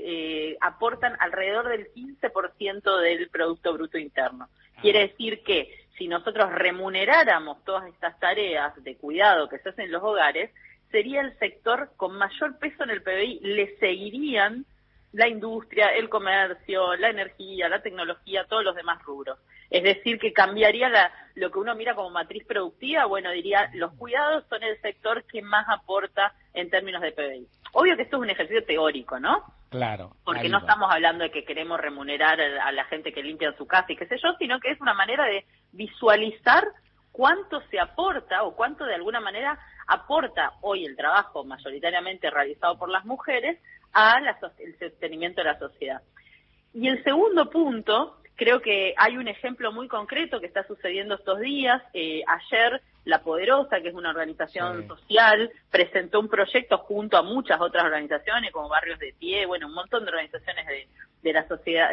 aportan alrededor del 15% del Producto Bruto Interno. Quiere decir que si nosotros remuneráramos todas estas tareas de cuidado que se hacen en los hogares, sería el sector con mayor peso en el PBI, le seguirían la industria, el comercio, la energía, la tecnología, todos los demás rubros. Es decir, que cambiaría lo que uno mira como matriz productiva, bueno, diría, los cuidados son el sector que más aporta en términos de PBI. Obvio que esto es un ejercicio teórico, ¿no? Claro. Porque no estamos hablando de que queremos remunerar a la gente que limpia en su casa y qué sé yo, sino que es una manera de visualizar cuánto se aporta o cuánto de alguna aporta hoy el trabajo mayoritariamente realizado por las mujeres a el sostenimiento de la sociedad. Y el segundo punto Creo que hay un ejemplo muy concreto que está sucediendo estos días. Ayer La Poderosa, que es una organización social, presentó un proyecto junto a muchas otras organizaciones como Barrios de Pie, bueno, un montón de organizaciones de la sociedad,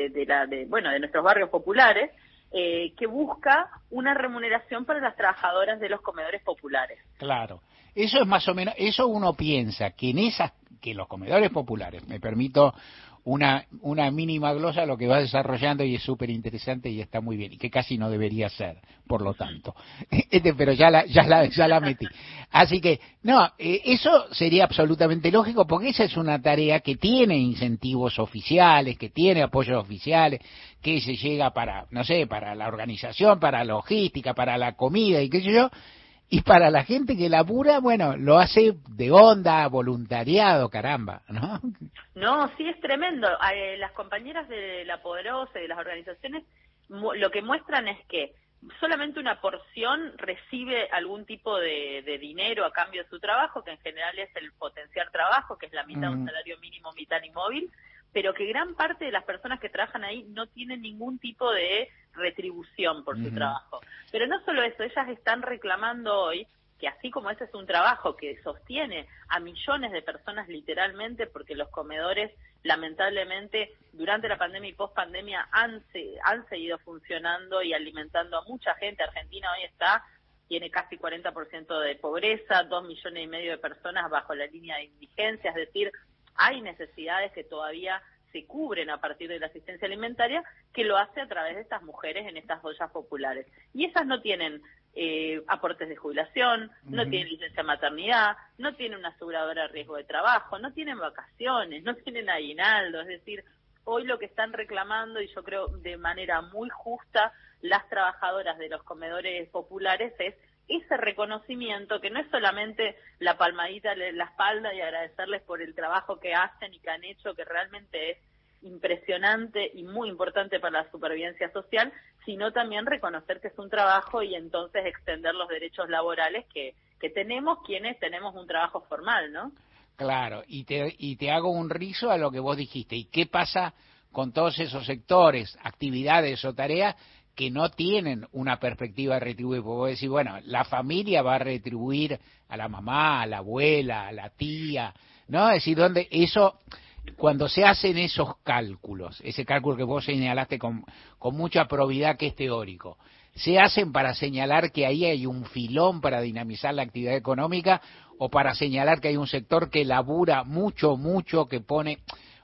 de nuestros barrios populares, que busca una remuneración para las trabajadoras de los comedores populares. Claro, eso es más o menos, eso uno piensa que que los comedores populares, me permito una mínima glosa a lo que va desarrollando y es súper interesante y está muy bien y que casi no debería ser, por lo tanto, pero ya la metí. Así que no, eso sería absolutamente lógico porque esa es una tarea que tiene incentivos oficiales, que tiene apoyos oficiales, que se llega para, no sé, para la organización, para la logística, para la comida y qué sé yo. Y para la gente que labura, bueno, lo hace de onda, voluntariado, caramba, ¿no? No, sí, es tremendo. Las compañeras de La Poderosa y de las organizaciones lo que muestran es que solamente una porción recibe algún tipo de dinero a cambio de su trabajo, que en general es el potenciar trabajo, que es la mitad de un salario mínimo, mitad inmóvil, pero que gran parte de las personas que trabajan ahí no tienen ningún tipo de retribución por su trabajo. Pero no solo eso, ellas están reclamando hoy que así como ese es un trabajo que sostiene a millones de personas literalmente, porque los comedores lamentablemente durante la pandemia y post-pandemia han seguido funcionando y alimentando a mucha gente. Argentina hoy tiene casi 40% de pobreza, 2,5 millones de personas bajo la línea de indigencia, es decir, hay necesidades que todavía se cubren a partir de la asistencia alimentaria, que lo hace a través de estas mujeres en estas ollas populares. Y esas no tienen aportes de jubilación, no tienen licencia de maternidad, no tienen una aseguradora de riesgo de trabajo, no tienen vacaciones, no tienen aguinaldo. Es decir, hoy lo que están reclamando, y yo creo de manera muy justa, las trabajadoras de los comedores populares es ese reconocimiento, que no es solamente la palmadita en la espalda y agradecerles por el trabajo que hacen y que han hecho, que realmente es impresionante y muy importante para la supervivencia social, sino también reconocer que es un trabajo y entonces extender los derechos laborales que tenemos quienes tenemos un trabajo formal, ¿no? Claro, y te hago un rizo a lo que vos dijiste. ¿Y qué pasa con todos esos sectores, actividades o tareas que no tienen una perspectiva de retribuir? Porque vos decís, bueno, la familia va a retribuir a la mamá, a la abuela, a la tía, ¿no? Es decir, donde eso, cuando se hacen esos cálculos, ese cálculo que vos señalaste con mucha probidad que es teórico, ¿se hacen para señalar que ahí hay un filón para dinamizar la actividad económica o para señalar que hay un sector que labura mucho, que pone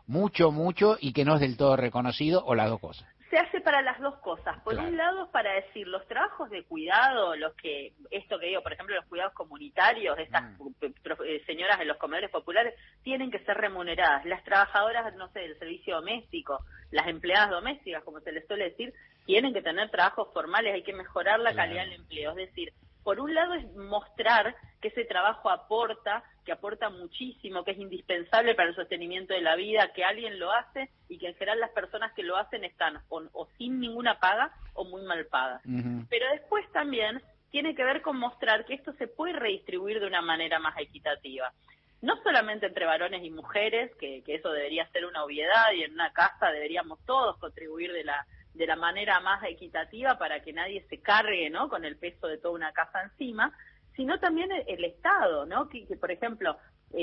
mucho y que no es del todo reconocido, o las dos cosas? Se hace para las dos cosas. Por un lado, para decir, los trabajos de cuidado, esto que digo, por ejemplo, los cuidados comunitarios, estas señoras de los comedores populares, tienen que ser remuneradas. Las trabajadoras, no sé, del servicio doméstico, las empleadas domésticas, como se les suele decir, tienen que tener trabajos formales, hay que mejorar la calidad del empleo. Es decir, por un lado es mostrar que ese trabajo aporta muchísimo, que es indispensable para el sostenimiento de la vida, que alguien lo hace y que en general las personas que lo hacen están o sin ninguna paga o muy mal pagas. Pero después también tiene que ver con mostrar que esto se puede redistribuir de una manera más equitativa. No solamente entre varones y mujeres, que eso debería ser una obviedad y en una casa deberíamos todos contribuir de la manera más equitativa para que nadie se cargue, ¿no?, con el peso de toda una casa encima, sino también el Estado, ¿no?, que por ejemplo,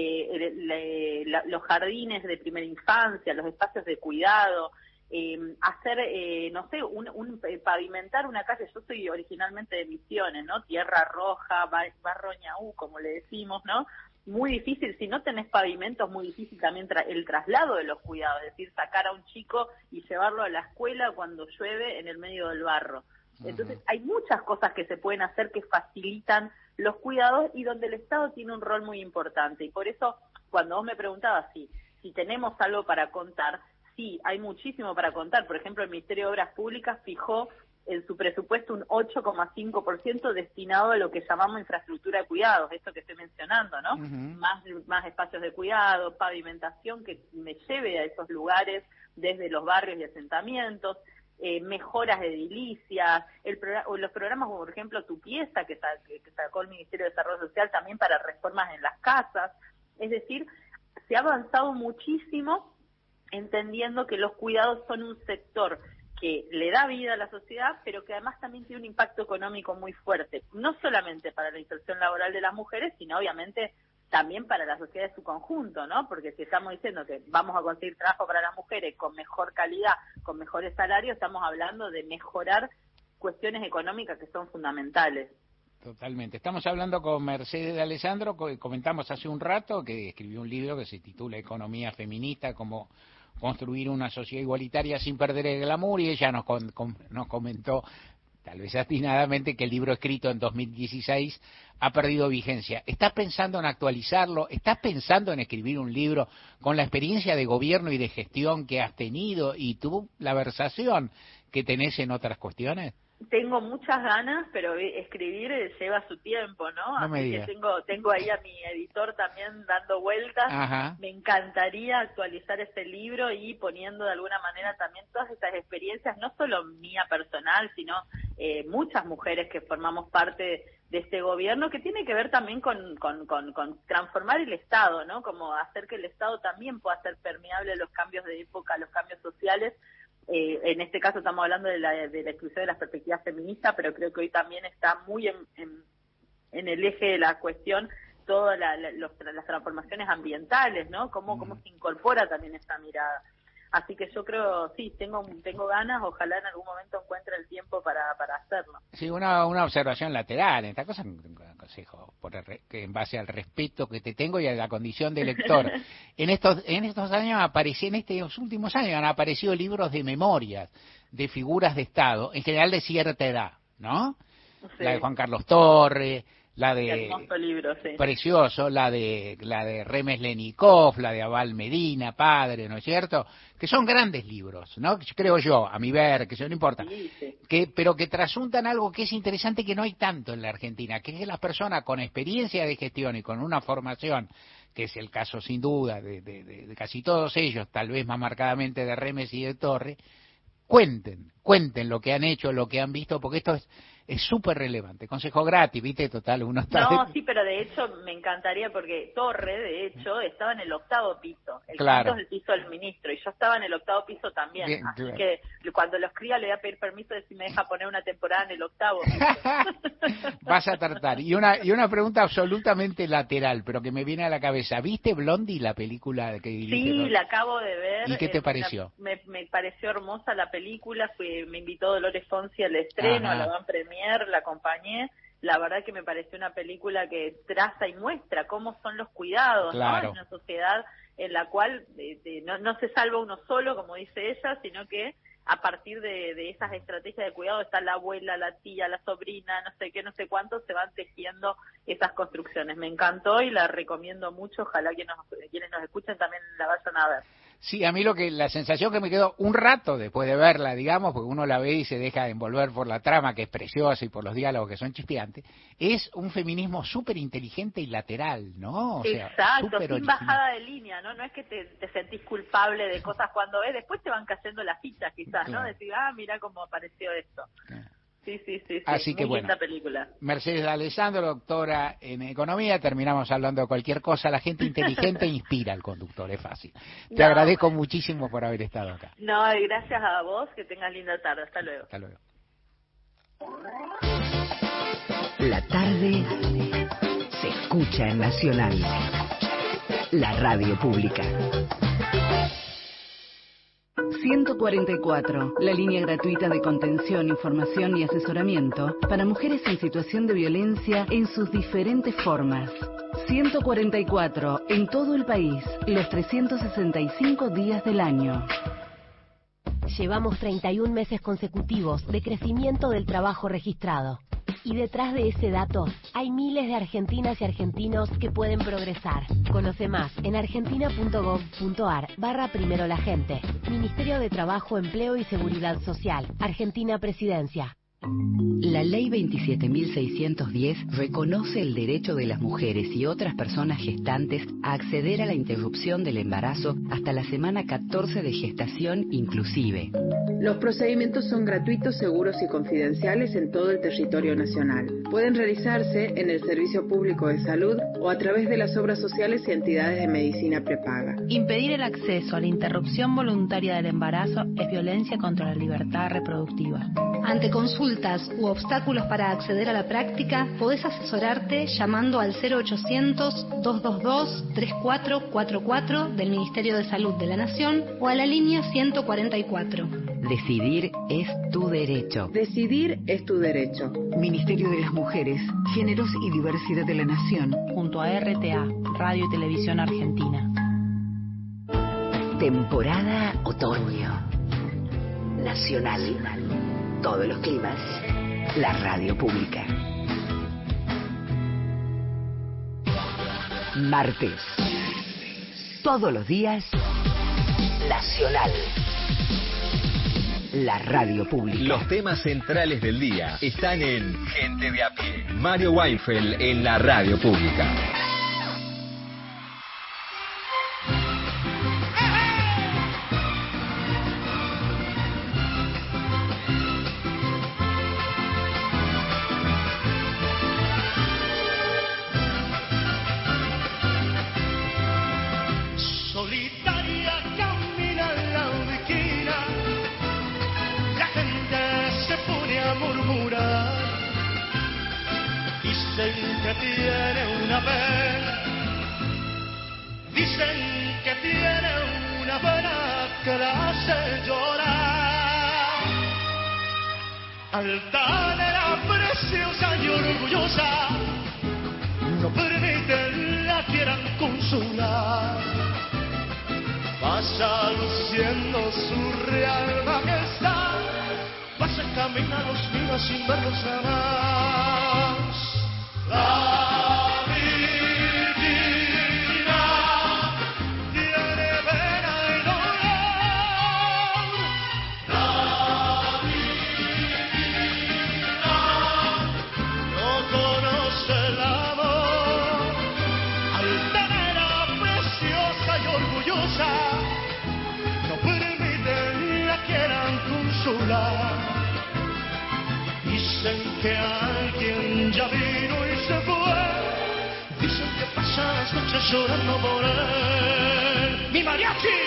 los jardines de primera infancia, los espacios de cuidado, hacer, no sé, pavimentar una calle. Yo soy originalmente de Misiones, ¿no?, Tierra Roja, Barro Ñaú, como le decimos, ¿no?, muy difícil, si no tenés pavimentos, muy difícil también el traslado de los cuidados, es decir, sacar a un chico y llevarlo a la escuela cuando llueve en el medio del barro. Entonces, hay muchas cosas que se pueden hacer que facilitan los cuidados y donde el Estado tiene un rol muy importante. Y por eso, cuando vos me preguntabas si tenemos algo para contar, sí, hay muchísimo para contar. Por ejemplo, el Ministerio de Obras Públicas fijó en su presupuesto un 8,5% destinado a lo que llamamos infraestructura de cuidados, esto que estoy mencionando, ¿no? Más espacios de cuidado, pavimentación que me lleve a esos lugares desde los barrios y asentamientos, mejoras edilicias, los programas como por ejemplo Tu Pieza, que sacó el Ministerio de Desarrollo Social también para reformas en las casas. Es decir, se ha avanzado muchísimo entendiendo que los cuidados son un sector que le da vida a la sociedad, pero que además también tiene un impacto económico muy fuerte, no solamente para la inserción laboral de las mujeres, sino obviamente también para la sociedad en su conjunto, ¿no? Porque si estamos diciendo que vamos a conseguir trabajo para las mujeres con mejor calidad, con mejores salarios, estamos hablando de mejorar cuestiones económicas que son fundamentales. Totalmente. Estamos hablando con Mercedes de Alessandro, comentamos hace un rato que escribió un libro que se titula Economía Feminista, cómo construir una sociedad igualitaria sin perder el glamour, y ella nos comentó, tal vez atinadamente, que el libro escrito en 2016 ha perdido vigencia. ¿Estás pensando en actualizarlo? ¿Estás pensando en escribir un libro con la experiencia de gobierno y de gestión que has tenido y la versación que tenés en otras cuestiones? Tengo muchas ganas, pero escribir lleva su tiempo, ¿no? No me Así digas. que tengo ahí a mi editor también dando vueltas. Ajá. Me encantaría actualizar ese libro y poniendo de alguna manera también todas estas experiencias, no solo mía personal, sino muchas mujeres que formamos parte de este gobierno, que tiene que ver también con transformar el Estado, ¿no? Como hacer que el Estado también pueda ser permeable a los cambios de época, a los cambios sociales. En este caso estamos hablando de la exclusión de las perspectivas feministas, pero creo que hoy también está muy en el eje de la cuestión todas las transformaciones ambientales, ¿no? Cómo se incorpora también esa mirada. Así que yo creo, sí, tengo ganas, ojalá en algún momento encuentre el tiempo para hacerlo. Sí, una observación lateral, esta cosa aconsejo, que en base al respeto que te tengo y a la condición de lector. En estos años en estos últimos años han aparecido libros de memorias, de figuras de Estado, en general de cierta edad, ¿no? Sí. La de Juan Carlos Torres, la de hermoso libro, sí. Precioso, la de Remes Lenikov, la de Abal Medina, padre, ¿no es cierto? Que son grandes libros, ¿no? Creo yo, a mi ver, que eso no importa. Sí. Pero que trasuntan algo que es interesante, que no hay tanto en la Argentina, que es que las personas con experiencia de gestión y con una formación, que es el caso sin duda de casi todos ellos, tal vez más marcadamente de Remes y de Torres, cuenten lo que han hecho, lo que han visto, porque esto es súper relevante. Consejo gratis, ¿viste? Total, uno está... No, sí, pero de hecho me encantaría, porque Torre, de hecho, estaba en el 8º piso. El claro. quinto es el piso del ministro, y yo estaba en el 8º piso también. Bien, así claro. que cuando lo escriba le voy a pedir permiso de si me deja poner una temporada en el 8º piso. Vas a tratar. Y una pregunta absolutamente lateral, pero que me viene a la cabeza. ¿Viste Blondie, la película que dirige? Sí, la acabo de ver. ¿Y qué te pareció? Me pareció hermosa la película. Me invitó Dolores Fonsi al estreno, a la van premier, la acompañé. La verdad que me pareció una película que traza y muestra cómo son los cuidados, claro. ¿no? En una sociedad en la cual no se salva uno solo, como dice ella, sino que a partir de esas estrategias de cuidado está la abuela, la tía, la sobrina, no sé qué, no sé cuánto, se van tejiendo esas construcciones. Me encantó y la recomiendo mucho. Ojalá que quienes nos escuchen también la vayan a ver. Sí, a mí la sensación que me quedó un rato después de verla, digamos, porque uno la ve y se deja envolver por la trama, que es preciosa, y por los diálogos que son chispeantes, es un feminismo súper inteligente y lateral, ¿no? O sea, exacto, sin bajada de línea, ¿no? No es que te sentís culpable de cosas cuando ves, después te van cayendo las fichas quizás, claro. ¿No? Decir, mira cómo apareció esto. Claro. Sí. Así que muy bueno, linda película. Mercedes Alessandro, doctora en Economía, terminamos hablando de cualquier cosa. La gente inteligente inspira al conductor, es fácil. Te agradezco muchísimo por haber estado acá. No, gracias a vos, que tengas linda tarde. Hasta luego. Hasta luego. La tarde se escucha en Nacional, la radio pública. 144, la línea gratuita de contención, información y asesoramiento para mujeres en situación de violencia en sus diferentes formas. 144, en todo el país, los 365 días del año. Llevamos 31 meses consecutivos de crecimiento del trabajo registrado. Y detrás de ese dato hay miles de argentinas y argentinos que pueden progresar. Conoce más en argentina.gov.ar/primero la gente. Ministerio de Trabajo, Empleo y Seguridad Social. Argentina Presidencia. La Ley 27.610 reconoce el derecho de las mujeres y otras personas gestantes a acceder a la interrupción del embarazo hasta la semana 14 de gestación inclusive. Los procedimientos son gratuitos, seguros y confidenciales en todo el territorio nacional. pueden realizarse en el Servicio Público de Salud o a través de las obras sociales y entidades de medicina prepaga. Impedir el acceso a la interrupción voluntaria del embarazo es violencia contra la libertad reproductiva. Ante consultas u obstáculos para acceder a la práctica, podés asesorarte llamando al 0800-222-3444 del Ministerio de Salud de la Nación o a la línea 144. Decidir es tu derecho. Decidir es tu derecho. Ministerio de las Mujeres, Géneros y Diversidad de la Nación. Junto a RTA, Radio y Televisión Argentina. Temporada otoño. Nacional. Todos los climas. La radio pública. Martes. Todos los días. Nacional. La radio pública. Los temas centrales del día están en Gente de a Pie. Mario Weinfeld en la radio pública. Altanera, preciosa y orgullosa, no permiten la quieran consolar. Pasa luciendo su real majestad, pasa camino a los míos sin verlos jamás. La divina tiene pena y dolor. La no conoce el amor, altanera, preciosa y orgullosa, no permiten la quieran consolar. Dicen que alguien ya vino y se fue, dicen que pasan las noches llorando por él. ¡Mi mariachi!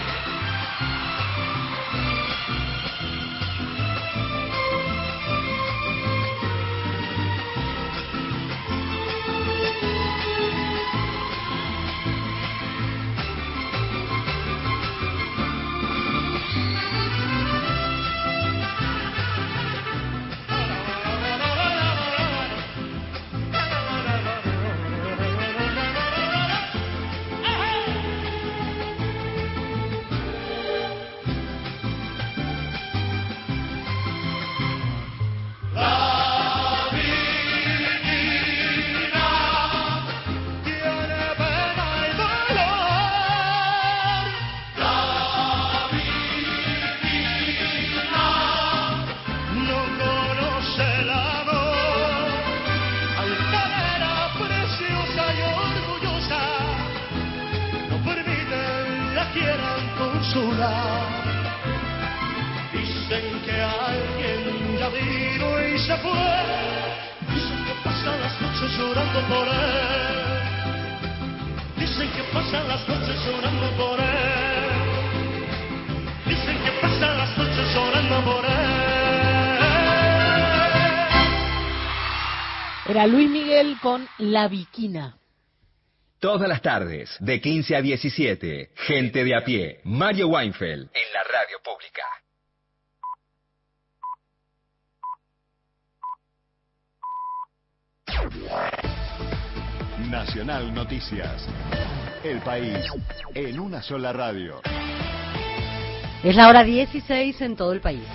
Dicen que alguien ya vino y se fue, dicen que pasan las noches llorando por él, dicen que pasan las noches llorando por él, dicen que pasan las noches llorando por él. Era Luis Miguel con La Viquina. Todas las tardes, de 15 a 17, Gente de a Pie, Mario Weinfeld, en la radio pública. Nacional Noticias. El país en una sola radio. Es la hora 16 en todo el país.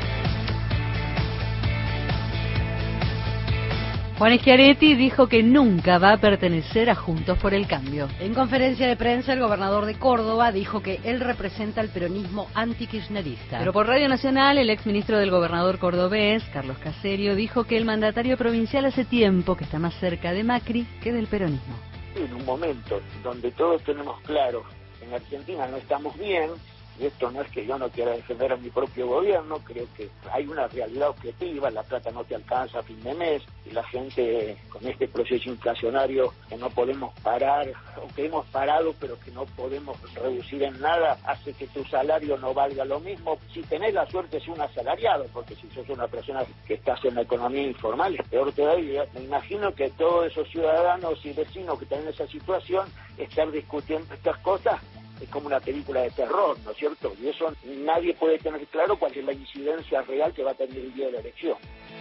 Juan Schiaretti dijo que nunca va a pertenecer a Juntos por el Cambio. En conferencia de prensa, el gobernador de Córdoba dijo que él representa el peronismo antikirchnerista. Pero por Radio Nacional, el exministro del gobernador cordobés, Carlos Caserio, dijo que el mandatario provincial hace tiempo que está más cerca de Macri que del peronismo. En un momento donde todos tenemos claro, en Argentina no estamos bien, y esto no es que yo no quiera defender a mi propio gobierno, creo que hay una realidad objetiva, la plata no te alcanza a fin de mes, y la gente con este proceso inflacionario que no podemos parar, o que hemos parado pero que no podemos reducir en nada, hace que tu salario no valga lo mismo. Si tenés la suerte de ser un asalariado, porque si sos una persona que estás en la economía informal es peor todavía. Me imagino que todos esos ciudadanos y vecinos que están en esa situación, estar discutiendo estas cosas es como una película de terror, ¿no es cierto? Y eso nadie puede tener claro cuál es la incidencia real que va a tener el día de la elección.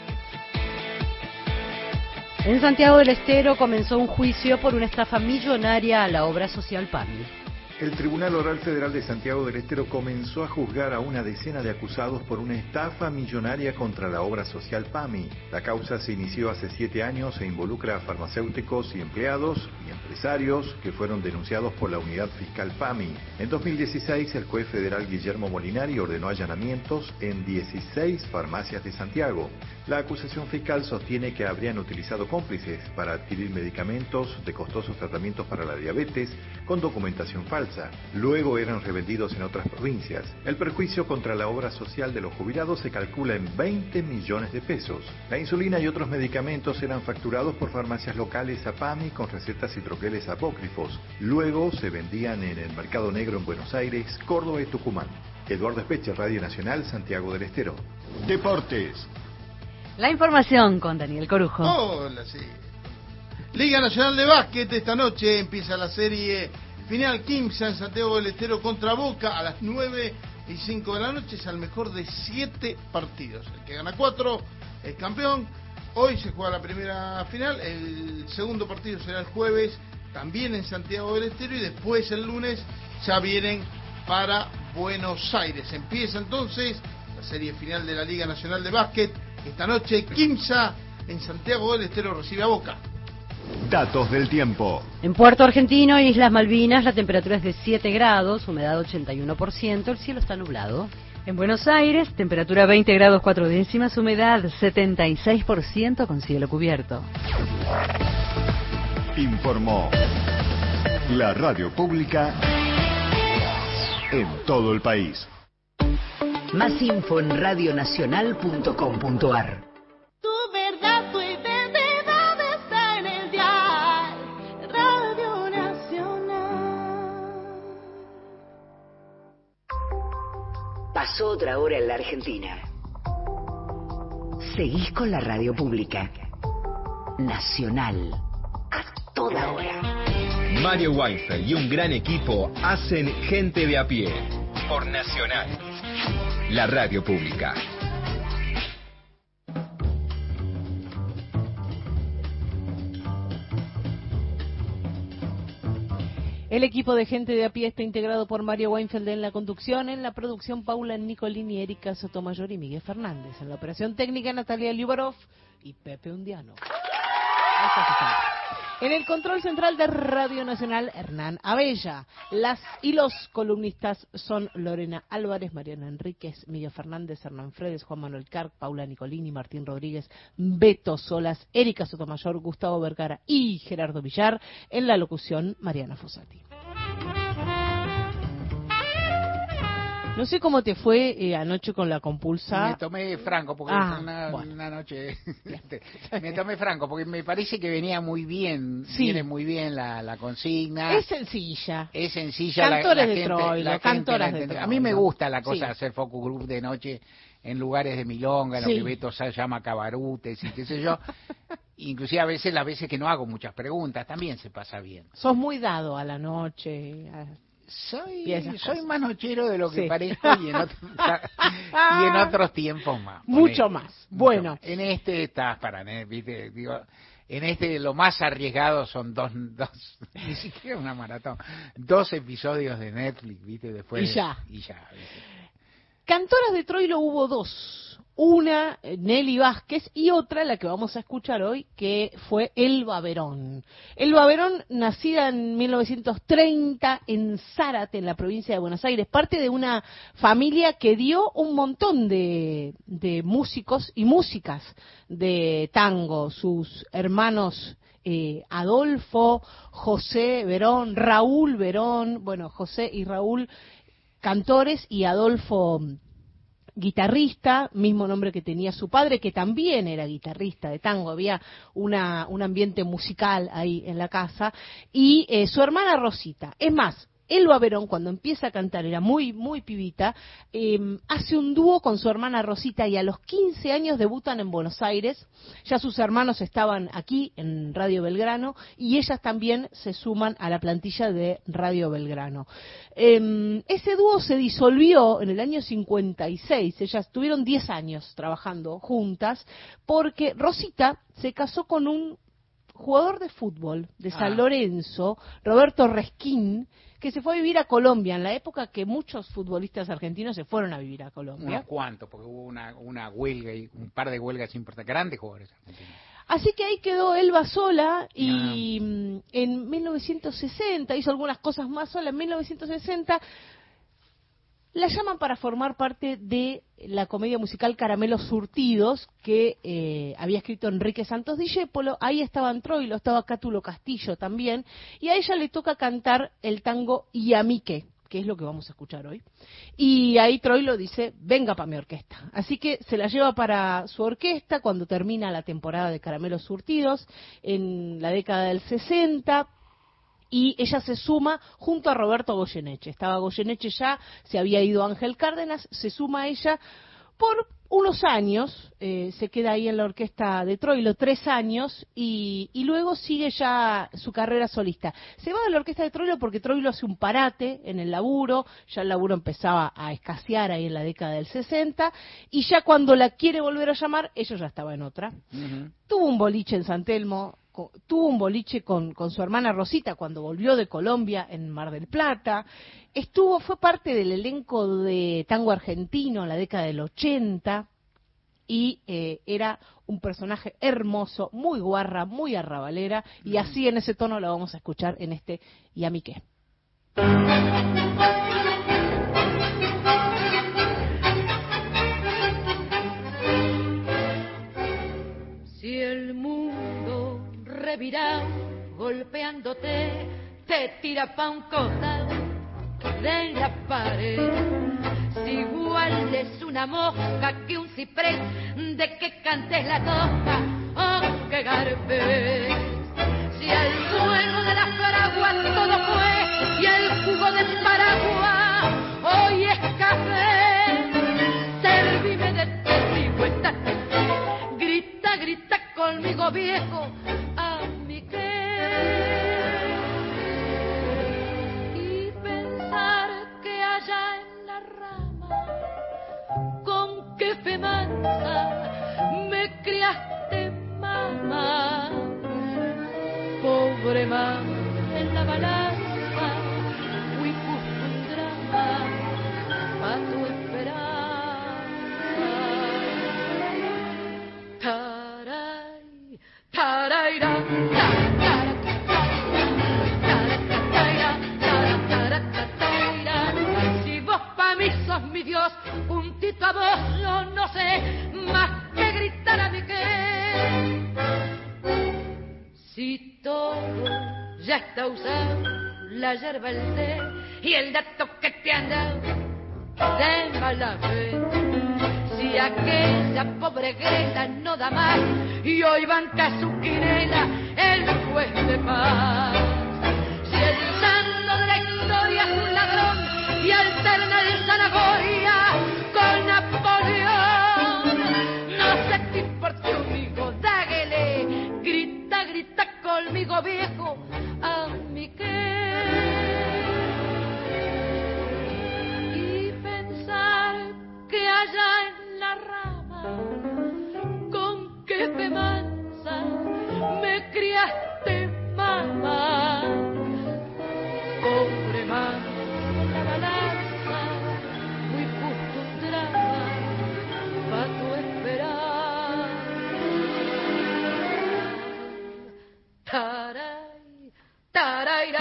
En Santiago del Estero comenzó un juicio por una estafa millonaria a la obra social PAMI. El Tribunal Oral Federal de Santiago del Estero comenzó a juzgar a una decena de acusados por una estafa millonaria contra la obra social PAMI. La causa se inició hace 7 años e involucra a farmacéuticos y empleados y empresarios que fueron denunciados por la unidad fiscal PAMI. En 2016, el juez federal Guillermo Molinari ordenó allanamientos en 16 farmacias de Santiago. La acusación fiscal sostiene que habrían utilizado cómplices para adquirir medicamentos de costosos tratamientos para la diabetes con documentación falsa. Luego eran revendidos en otras provincias. El perjuicio contra la obra social de los jubilados se calcula en 20 millones de pesos. La insulina y otros medicamentos eran facturados por farmacias locales a PAMI con recetas y troqueles apócrifos. Luego se vendían en el mercado negro en Buenos Aires, Córdoba y Tucumán. Eduardo Espeche, Radio Nacional, Santiago del Estero. Deportes. La información con Daniel Corujo. Hola, sí. Liga Nacional de Básquet, esta noche empieza la serie final Quimsa en Santiago del Estero contra Boca a las 9:05 de la noche. Es al mejor de 7 partidos. El que gana 4 es campeón. Hoy se juega la primera final. El segundo partido será el jueves, también en Santiago del Estero. Y después el lunes ya vienen para Buenos Aires. Empieza entonces la serie final de la Liga Nacional de Básquet. Esta noche Quimsa en Santiago del Estero recibe a Boca. Datos del tiempo. En Puerto Argentino e Islas Malvinas la temperatura es de 7 grados, humedad 81%, el cielo está nublado. En Buenos Aires, temperatura 20 grados 4 décimas, humedad 76% con cielo cubierto. Informó la radio pública en todo el país. Más info en radionacional.com.ar. Tu verdad, tu identidad está en el dial Radio Nacional. Pasó otra hora en la Argentina. Seguís con la radio pública. Nacional. A toda hora. Mario Weinfeld y un gran equipo hacen Gente de a Pie. Por Nacional. La radio pública. El equipo de Gente de a Pie está integrado por Mario Weinfeld en la conducción, en la producción Paula Nicolini, Erika Sotomayor y Miguel Fernández. En la operación técnica Natalia Liubarov y Pepe Undiano. En el control central de Radio Nacional, Hernán Abella. Las y los columnistas son Lorena Álvarez, Mariana Enríquez, Miguel Fernández, Hernán Fredes, Juan Manuel Carc, Paula Nicolini, Martín Rodríguez, Beto Solas, Erika Sotomayor, Gustavo Vergara y Gerardo Villar. En la locución, Mariana Fossati. No sé cómo te fue anoche con la compulsa. Me tomé franco porque una noche me tomé franco porque me parece que venía muy bien, viene muy bien la consigna. Es sencilla. Es sencilla. Cantores de Troilo, cantoras de Troilo. A mí me gusta la cosa de hacer focus group de noche en lugares de milonga, lo que Beto llama cabarutes y qué sé yo. Inclusive las veces que no hago muchas preguntas, también se pasa bien. Sos muy dado a la noche. Soy más nochero de lo que parezco y en otros tiempos más. Mucho más. Bueno. En este estás para, ¿viste? Digo, en este lo más arriesgado son dos ni siquiera una maratón, 2 episodios de Netflix, ¿viste? Después y ya. ¿viste? Cantoras de Troilo hubo 2. Una, Nelly Vázquez, y otra, la que vamos a escuchar hoy, que fue Elba Verón. Elba Verón, nacida en 1930 en Zárate, en la provincia de Buenos Aires, parte de una familia que dio un montón de músicos y músicas de tango. Sus hermanos Adolfo, José Verón, Raúl Verón, bueno, José y Raúl cantores, y Adolfo, guitarrista, mismo nombre que tenía su padre, que también era guitarrista de tango. Había un ambiente musical ahí en la casa, y su hermana Rosita. Es más, Elba Verón, cuando empieza a cantar, era muy, muy pibita, hace un dúo con su hermana Rosita, y a los 15 años debutan en Buenos Aires. Ya sus hermanos estaban aquí en Radio Belgrano, y ellas también se suman a la plantilla de Radio Belgrano. Ese dúo se disolvió en el año 56, ellas tuvieron 10 años trabajando juntas, porque Rosita se casó con un jugador de fútbol de San Lorenzo, Roberto Resquín, que se fue a vivir a Colombia, en la época que muchos futbolistas argentinos se fueron a vivir a Colombia. Unos cuantos, porque hubo una huelga y un par de huelgas importantes, grandes jugadores argentinos. Así que ahí quedó Elba sola, y en 1960 hizo algunas cosas más sola. En 1960 la llaman para formar parte de la comedia musical Caramelos Surtidos, que había escrito Enrique Santos Discépolo. Ahí estaban Troilo, estaba Cátulo Castillo también, y a ella le toca cantar el tango Y a mí qué, que es lo que vamos a escuchar hoy. Y ahí Troilo dice, venga para mi orquesta. Así que se la lleva para su orquesta cuando termina la temporada de Caramelos Surtidos, en la década del 60, y ella se suma junto a Roberto Goyeneche. Estaba Goyeneche ya, se había ido Ángel Cárdenas, se suma a ella por unos años, se queda ahí en la orquesta de Troilo 3 años, y luego sigue ya su carrera solista. Se va de la orquesta de Troilo porque Troilo hace un parate en el laburo, ya el laburo empezaba a escasear ahí en la década del 60, y ya cuando la quiere volver a llamar, ella ya estaba en otra. Tuvo un boliche en San Telmo, tuvo un boliche con su hermana Rosita cuando volvió de Colombia en Mar del Plata. Fue parte del elenco de tango argentino en la década del 80, y era un personaje hermoso, muy guarra, muy arrabalera, y así en ese tono la vamos a escuchar en este Y a mí qué. Si el mundo revirado, golpeándote, te tira pa' un costado de la pared. Si igual es una mosca que un ciprés, de que cantes la tosca o que garpes. Si el suelo de las paraguas todo fue y el jugo del paraguas hoy es café, servime de testigo esta gente. Grita, grita conmigo viejo, a mí qué. Y pensar que allá en la rama, con qué fe mansa me criaste, mamá. Pobre mamá, en la balanza fui justo un drama pa' tu esperanza. Taray, taraira, si vos pa' mí sos mi Dios, juntito a vos yo no sé más que gritar a mi qué. Si todo ya está usado, la yerba, el té y el dato que te han dado de mala fe. Si aquella pobre Greta no da más y hoy banca su quinela el juez de paz. Si el santo de la historia es un ladrón y alterna el zanahoria con Napoleón, no sé qué importa conmigo, dáguele, grita, grita conmigo viejo, a mí qué. Y pensar que allá en la rama, con qué fe mansa me criaste, mamá. Pobre mamá, la balanza, muy justo un drama pa' tu esperanza. Taray, taraira,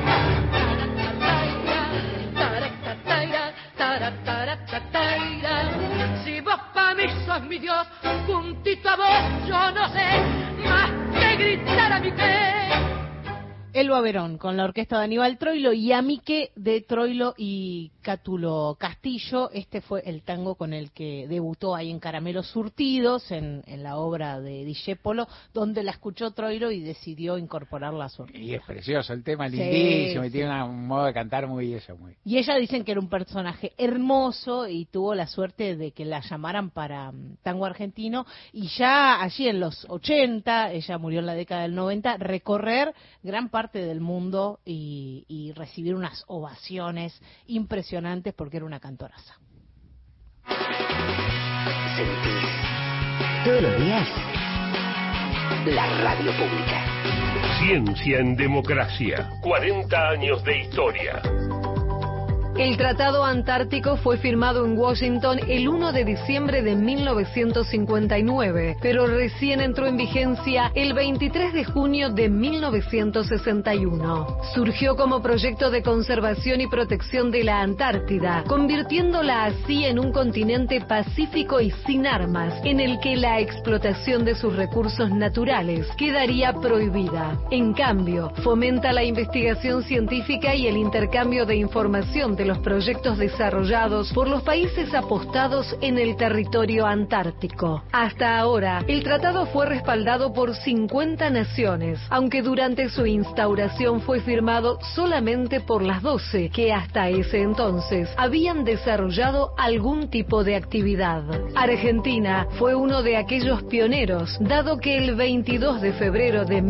si vos pa' mí sos mi Dios, juntito a vos yo no sé más que gritar a mi qué. Elba Verón, con la orquesta de Aníbal Troilo y Amique de Troilo y Cátulo Castillo. Este fue el tango con el que debutó ahí en Caramelos Surtidos, en la obra de Discépolo, donde la escuchó Troilo y decidió incorporarla a su orquesta. Y es precioso, el tema lindísimo, y tiene un modo de cantar muy eso. Y ella dicen que era un personaje hermoso y tuvo la suerte de que la llamaran para tango argentino, y ya allí en los 80, ella murió en la década del 90, recorrer gran parte del mundo y recibir unas ovaciones impresionantes porque era una cantoraza. Sentís todos los días la radio pública. Ciencia en democracia, 40 años de historia. El Tratado Antártico fue firmado en Washington el 1 de diciembre de 1959, pero recién entró en vigencia el 23 de junio de 1961. Surgió como proyecto de conservación y protección de la Antártida, convirtiéndola así en un continente pacífico y sin armas, en el que la explotación de sus recursos naturales quedaría prohibida. En cambio, fomenta la investigación científica y el intercambio de información de los proyectos desarrollados por los países apostados en el territorio antártico. Hasta ahora, el tratado fue respaldado por 50 naciones, aunque durante su instauración fue firmado solamente por las 12 que hasta ese entonces habían desarrollado algún tipo de actividad. Argentina fue uno de aquellos pioneros, dado que el 22 de febrero de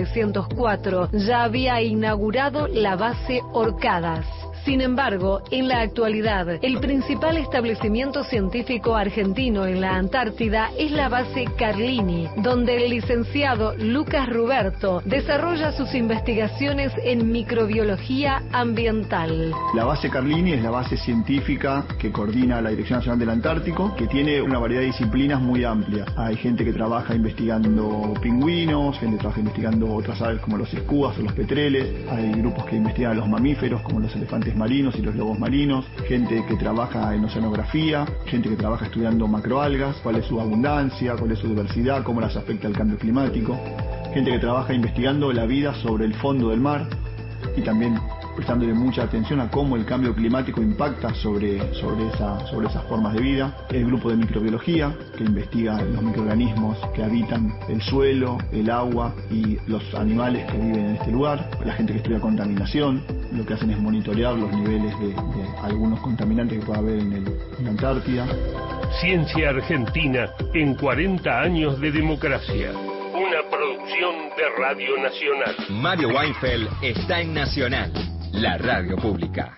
1904 ya había inaugurado la base Orcadas. Sin embargo, en la actualidad, el principal establecimiento científico argentino en la Antártida es la base Carlini, donde el licenciado Lucas Ruberto desarrolla sus investigaciones en microbiología ambiental. La base Carlini es la base científica que coordina la Dirección Nacional del Antártico, que tiene una variedad de disciplinas muy amplia. Hay gente que trabaja investigando pingüinos, gente que trabaja investigando otras aves como los escúas o los petreles, hay grupos que investigan los mamíferos como los elefantes marinos y los lobos marinos, gente que trabaja en oceanografía, gente que trabaja estudiando macroalgas, cuál es su abundancia, cuál es su diversidad, cómo las afecta el cambio climático, gente que trabaja investigando la vida sobre el fondo del mar y también prestándole mucha atención a cómo el cambio climático impacta sobre esas formas de vida. El grupo de microbiología, que investiga los microorganismos que habitan el suelo, el agua y los animales que viven en este lugar. La gente que estudia contaminación, lo que hacen es monitorear los niveles de algunos contaminantes que pueda haber en la Antártida. Ciencia Argentina en 40 años de democracia. Una producción de Radio Nacional. Mario Weinfeld está en Nacional, la radio pública.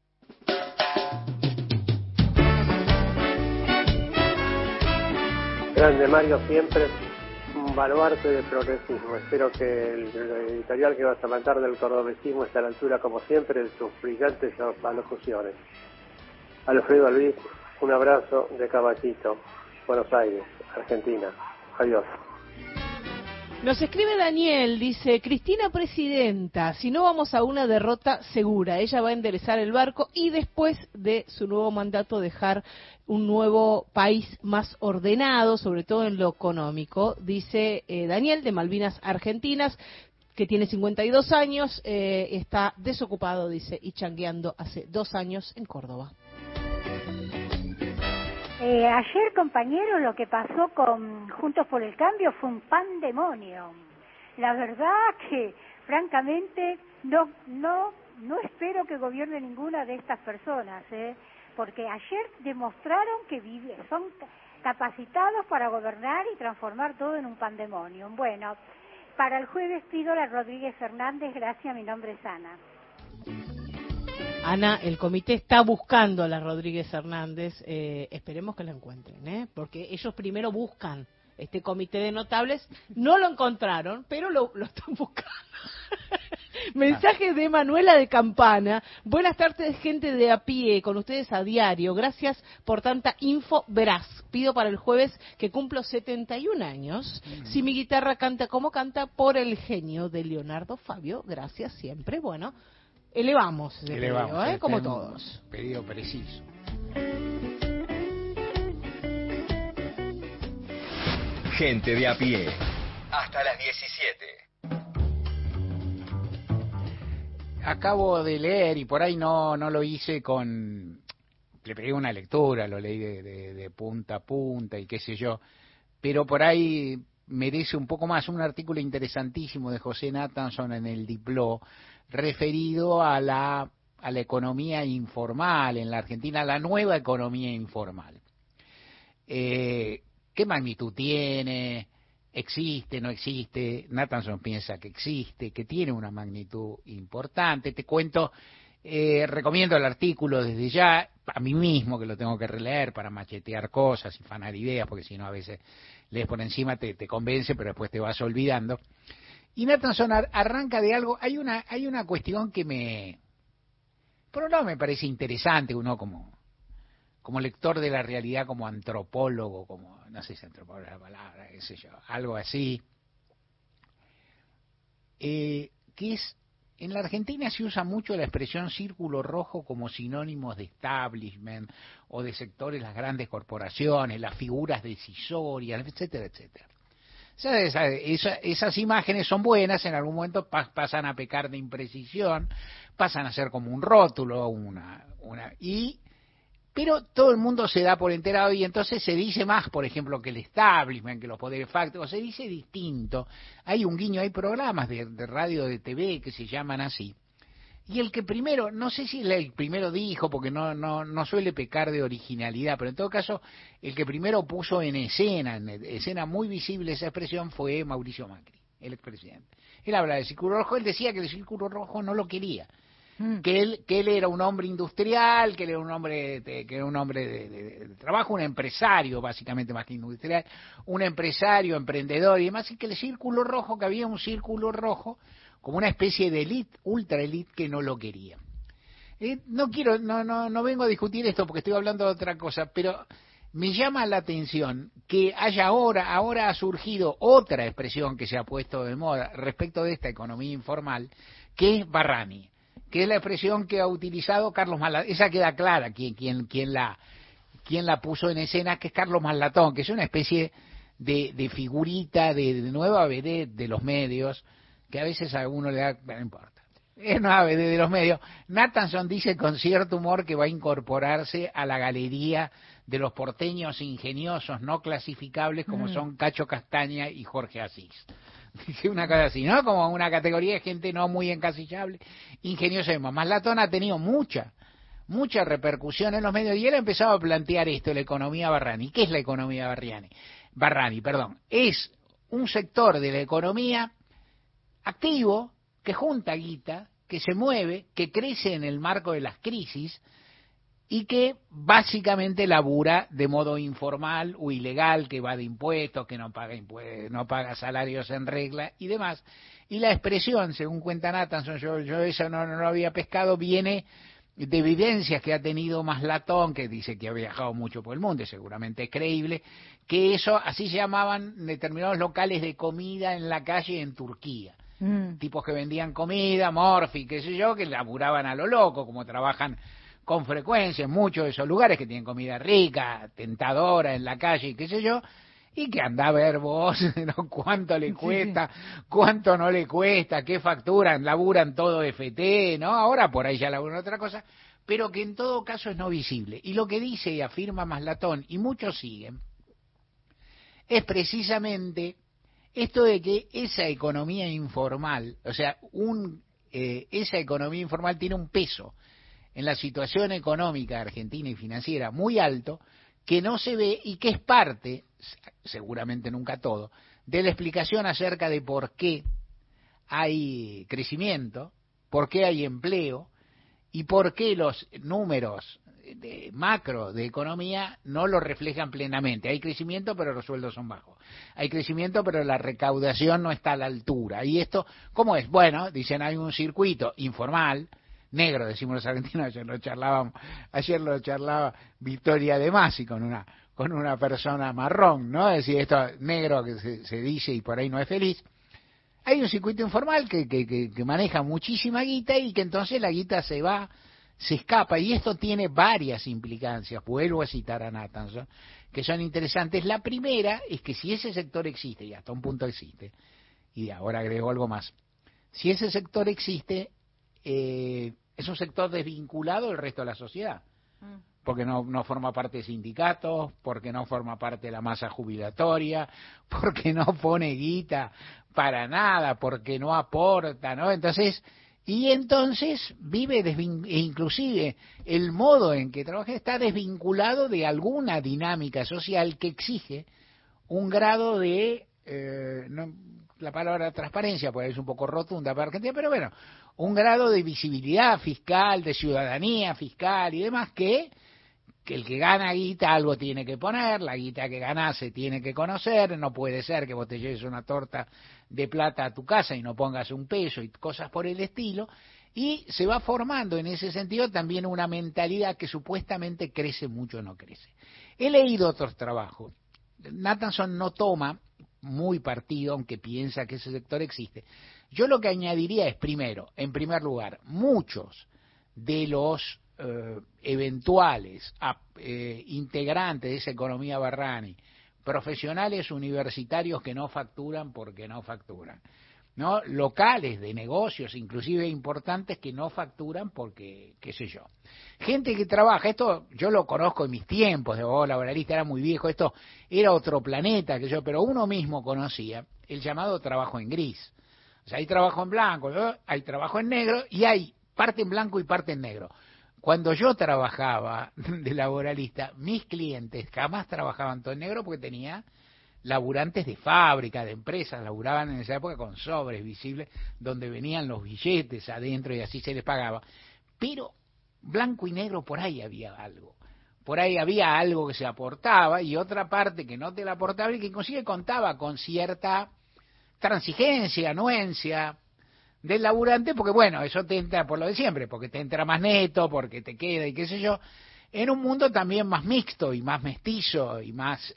Grande Mario, siempre un baluarte de progresismo. Espero que el editorial que vas a mandar del cordobesismo esté a la altura, como siempre, de sus brillantes alocuciones. Alfredo Luis, un abrazo de Caballito, Buenos Aires, Argentina. Adiós. Nos escribe Daniel, dice: Cristina presidenta, si no vamos a una derrota segura, ella va a enderezar el barco y después de su nuevo mandato dejar un nuevo país más ordenado, sobre todo en lo económico, dice Daniel de Malvinas Argentinas, que tiene 52 años, está desocupado, dice, y changueando hace 2 años en Córdoba. Ayer, compañero, lo que pasó con Juntos por el Cambio fue un pandemonio. La verdad que, francamente, no espero que gobierne ninguna de estas personas, porque ayer demostraron que son capacitados para gobernar y transformar todo en un pandemonio. Bueno, para el jueves pido a la Rodríguez Fernández, gracias, mi nombre es Ana. Ana, el comité está buscando a la Rodríguez Hernández, esperemos que la encuentren, porque ellos primero buscan este comité de notables, no lo encontraron, pero lo están buscando. Mensaje de Manuela de Campana: buenas tardes, gente de a pie, con ustedes a diario, gracias por tanta info veraz. Pido para el jueves, que cumplo 71 años, si mi guitarra canta como canta, por el genio de Leonardo Fabio, gracias siempre. Bueno, elevamos ese pedido, como todos. Pedido preciso. Gente de a pie. Hasta las 17. acabo de leer, y por ahí no lo hice le pegué una lectura, lo leí de punta a punta y qué sé yo, pero por ahí merece un poco más un artículo interesantísimo de José Nathanson en el Dipló, referido a la economía informal en la Argentina, la nueva economía informal. ¿Qué magnitud tiene? ¿Existe? ¿No existe? Nathanson piensa que existe, que tiene una magnitud importante. Te cuento, recomiendo el artículo desde ya, a mí mismo que lo tengo que releer para machetear cosas y fanar ideas, porque si no a veces lees por encima, te convence, pero después te vas olvidando. Y Nathanson arranca de algo, hay una cuestión que por un lado me parece interesante, uno como lector de la realidad, como antropólogo, como, no sé si antropólogo es la palabra, qué sé yo, algo así, que es, en la Argentina se usa mucho la expresión círculo rojo como sinónimos de establishment o de sectores, las grandes corporaciones, las figuras decisorias, etcétera, etcétera. Esas imágenes son buenas, en algún momento pasan a pecar de imprecisión, pasan a ser como un rótulo, pero todo el mundo se da por enterado y entonces se dice más, por ejemplo, que el establishment, que los poderes fácticos, se dice distinto. Hay un guiño, hay programas de radio, de TV que se llaman así. Y el que primero, no sé si el primero dijo, porque no suele pecar de originalidad, pero en todo caso, el que primero puso en escena muy visible esa expresión fue Mauricio Macri, el expresidente. Él habla del círculo rojo, él decía que el círculo rojo no lo quería. Que él era un hombre industrial, que él era un hombre de trabajo, un empresario básicamente más que industrial, un empresario, emprendedor y demás, y que el círculo rojo, que había un círculo rojo como una especie de élite, ultra élite, que no lo quería. No vengo a discutir esto porque estoy hablando de otra cosa, pero me llama la atención que haya ahora ha surgido otra expresión que se ha puesto de moda respecto de esta economía informal, que es Barrani, que es la expresión que ha utilizado Carlos Maslatón. Esa queda clara quién la puso en escena, que es Carlos Maslatón, que es una especie de figurita, de nueva vedette de los medios, que a veces a uno le da, no importa, es nueva vedette de los medios. Nathanson dice con cierto humor que va a incorporarse a la galería de los porteños ingeniosos no clasificables como son Cacho Castaña y Jorge Asís. Dice una cosa así, ¿no? Como una categoría de gente no muy encasillable, ingeniosa. Maslatón ha tenido mucha repercusión en los medios y él ha empezado a plantear esto, la economía Barrani. ¿Qué es la economía Barrani? Es un sector de la economía activo, que junta guita, que se mueve, que crece en el marco de las crisis y que básicamente labura de modo informal o ilegal, que va de impuestos, que no paga salarios en regla y demás. Y la expresión, según cuenta Nathanson, yo eso no lo había pescado, viene de evidencias que ha tenido Maslatón, que dice que ha viajado mucho por el mundo, y seguramente es creíble, que eso, así se llamaban determinados locales de comida en la calle en Turquía. Tipos que vendían comida, morfi, qué sé yo, que laburaban a lo loco, como trabajan con frecuencia en muchos de esos lugares, que tienen comida rica, tentadora en la calle y qué sé yo, y que anda a ver vos, ¿no? Cuánto le cuesta, cuánto no le cuesta, qué facturan, laburan todo FT, ¿no? Ahora por ahí ya laburan otra cosa, pero que en todo caso es no visible. Y lo que dice y afirma Maslatón, y muchos siguen, es precisamente esto de que esa economía informal, o sea, esa economía informal tiene un peso en la situación económica argentina y financiera muy alto, que no se ve y que es parte, seguramente nunca todo, de la explicación acerca de por qué hay crecimiento, por qué hay empleo y por qué los números de macro de economía no lo reflejan plenamente. Hay crecimiento, pero los sueldos son bajos. Hay crecimiento, pero la recaudación no está a la altura. ¿Y esto cómo es? Bueno, dicen, hay un circuito informal, negro, decimos los argentinos, ayer lo charlaba Victoria De Masi con una persona marrón, ¿no? Es decir, esto negro que se dice y por ahí no es feliz. Hay un circuito informal que maneja muchísima guita y que entonces la guita se escapa, y esto tiene varias implicancias. Vuelvo a citar a Nathanson, que son interesantes. La primera es que si ese sector existe, y hasta un punto existe, y ahora agrego algo más, si ese sector existe, es un sector desvinculado del resto de la sociedad, porque no forma parte de sindicatos, porque no forma parte de la masa jubilatoria, porque no pone guita para nada, porque no aporta, ¿no? Entonces vive, inclusive el modo en que trabaja está desvinculado de alguna dinámica social que exige un grado de, la palabra transparencia pues es un poco rotunda para Argentina, pero bueno, un grado de visibilidad fiscal, de ciudadanía fiscal y demás que el que gana guita algo tiene que poner, la guita que gana se tiene que conocer, no puede ser que vos te lleves una torta de plata a tu casa y no pongas un peso y cosas por el estilo, y se va formando en ese sentido también una mentalidad que supuestamente crece mucho o no crece. He leído otros trabajos. Nathanson no toma muy partido, aunque piensa que ese sector existe. Yo lo que añadiría es, primero, en primer lugar, muchos de los eventuales integrantes de esa economía Barrani, profesionales universitarios que no facturan porque no facturan, ¿no? Locales de negocios, inclusive importantes, que no facturan porque, qué sé yo. Gente que trabaja, esto yo lo conozco en mis tiempos, de abogado laboralista, era muy viejo, esto era otro planeta que yo, pero uno mismo conocía el llamado trabajo en gris. O sea, hay trabajo en blanco, ¿no? Hay trabajo en negro y hay parte en blanco y parte en negro. Cuando yo trabajaba de laboralista, mis clientes jamás trabajaban todo en negro porque tenía laburantes de fábrica, de empresas, laburaban en esa época con sobres visibles donde venían los billetes adentro y así se les pagaba. Pero blanco y negro por ahí había algo. Por ahí había algo que se aportaba y otra parte que no te la aportaba y que inclusive contaba con cierta transigencia, anuencia del laburante, porque bueno, eso te entra por lo de siempre, porque te entra más neto, porque te queda y qué sé yo, en un mundo también más mixto y más mestizo y más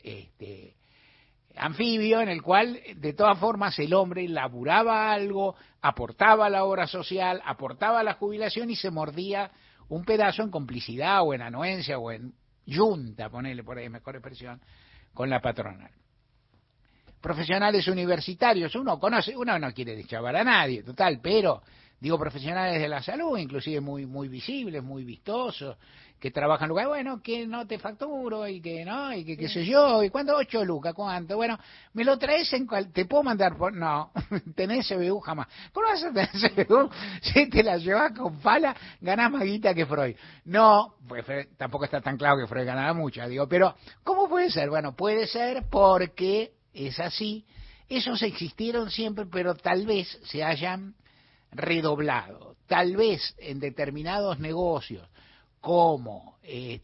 anfibio, en el cual de todas formas el hombre laburaba algo, aportaba a la obra social, aportaba a la jubilación y se mordía un pedazo en complicidad o en anuencia o en yunta, ponerle por ahí mejor expresión, con la patronal. Profesionales universitarios, uno conoce, uno no quiere deschavar a nadie, total, pero digo profesionales de la salud, inclusive muy visibles, muy vistosos, que trabajan en lugares, bueno, que no te facturo y que no, y que qué sé yo, y cuánto, 8 lucas, cuánto, bueno, me lo traes en cual, te puedo mandar por, no, tenés CBU jamás, ¿cómo vas a tener CBU? Si te la llevas con pala, ganás más guita que Freud. No, pues tampoco está tan claro que Freud ganaba mucho, digo, pero, ¿cómo puede ser? Bueno, puede ser porque es así, esos existieron siempre, pero tal vez se hayan redoblado, tal vez en determinados negocios como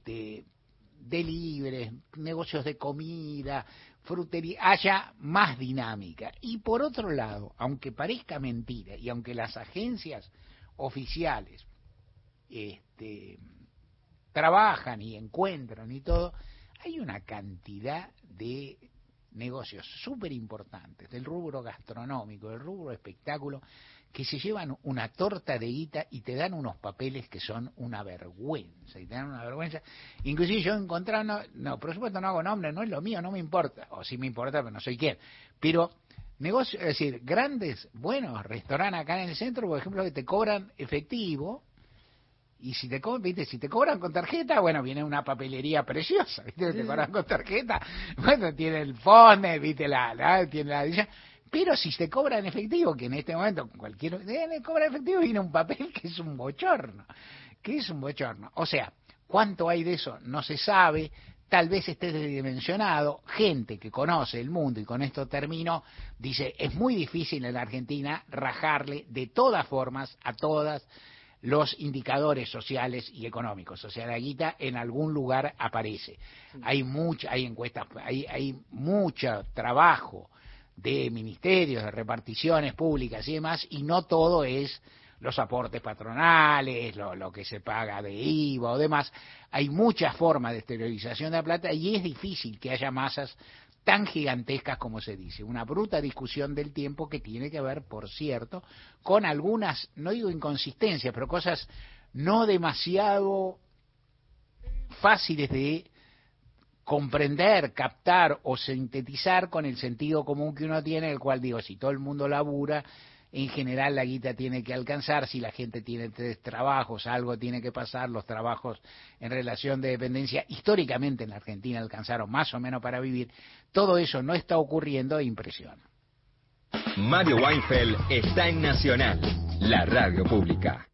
deliveries, negocios de comida, frutería, haya más dinámica. Y por otro lado, aunque parezca mentira y aunque las agencias oficiales trabajan y encuentran y todo, hay una cantidad de negocios súper importantes del rubro gastronómico, del rubro espectáculo, que se llevan una torta de guita y te dan unos papeles que son una vergüenza, y te dan una vergüenza. Inclusive yo he encontrado, no, por supuesto no hago nombre, no es lo mío, no me importa, o sí me importa, pero no soy quién, pero negocios, es decir, grandes, buenos restaurantes acá en el centro, por ejemplo, que te cobran efectivo, y si te cobran con tarjeta, bueno, viene una papelería preciosa, ¿viste? Te cobran con tarjeta, bueno, tiene el phone, ¿viste? Tiene la edición. Pero si te cobra en efectivo, que en este momento cualquiera cobra en efectivo, viene un papel que es un bochorno, O sea, ¿cuánto hay de eso? No se sabe, tal vez esté dimensionado. Gente que conoce el mundo, y con esto termino, dice, es muy difícil en la Argentina rajarle de todas formas a todas los indicadores sociales y económicos. O sea, la guita en algún lugar aparece. Hay encuestas, hay mucho trabajo de ministerios, de reparticiones públicas y demás, y no todo es los aportes patronales, lo que se paga de IVA o demás. Hay muchas formas de exteriorización de la plata y es difícil que haya masas tan gigantescas como se dice. Una bruta discusión del tiempo que tiene que ver, por cierto, con algunas, no digo inconsistencias, pero cosas no demasiado fáciles de comprender, captar o sintetizar con el sentido común que uno tiene, el cual digo, si todo el mundo labura en general la guita tiene que alcanzar, si la gente tiene 3 trabajos, algo tiene que pasar, los trabajos en relación de dependencia históricamente en la Argentina alcanzaron más o menos para vivir, todo eso no está ocurriendo e impresiona. Mario Weinfeld está en Nacional, la radio pública.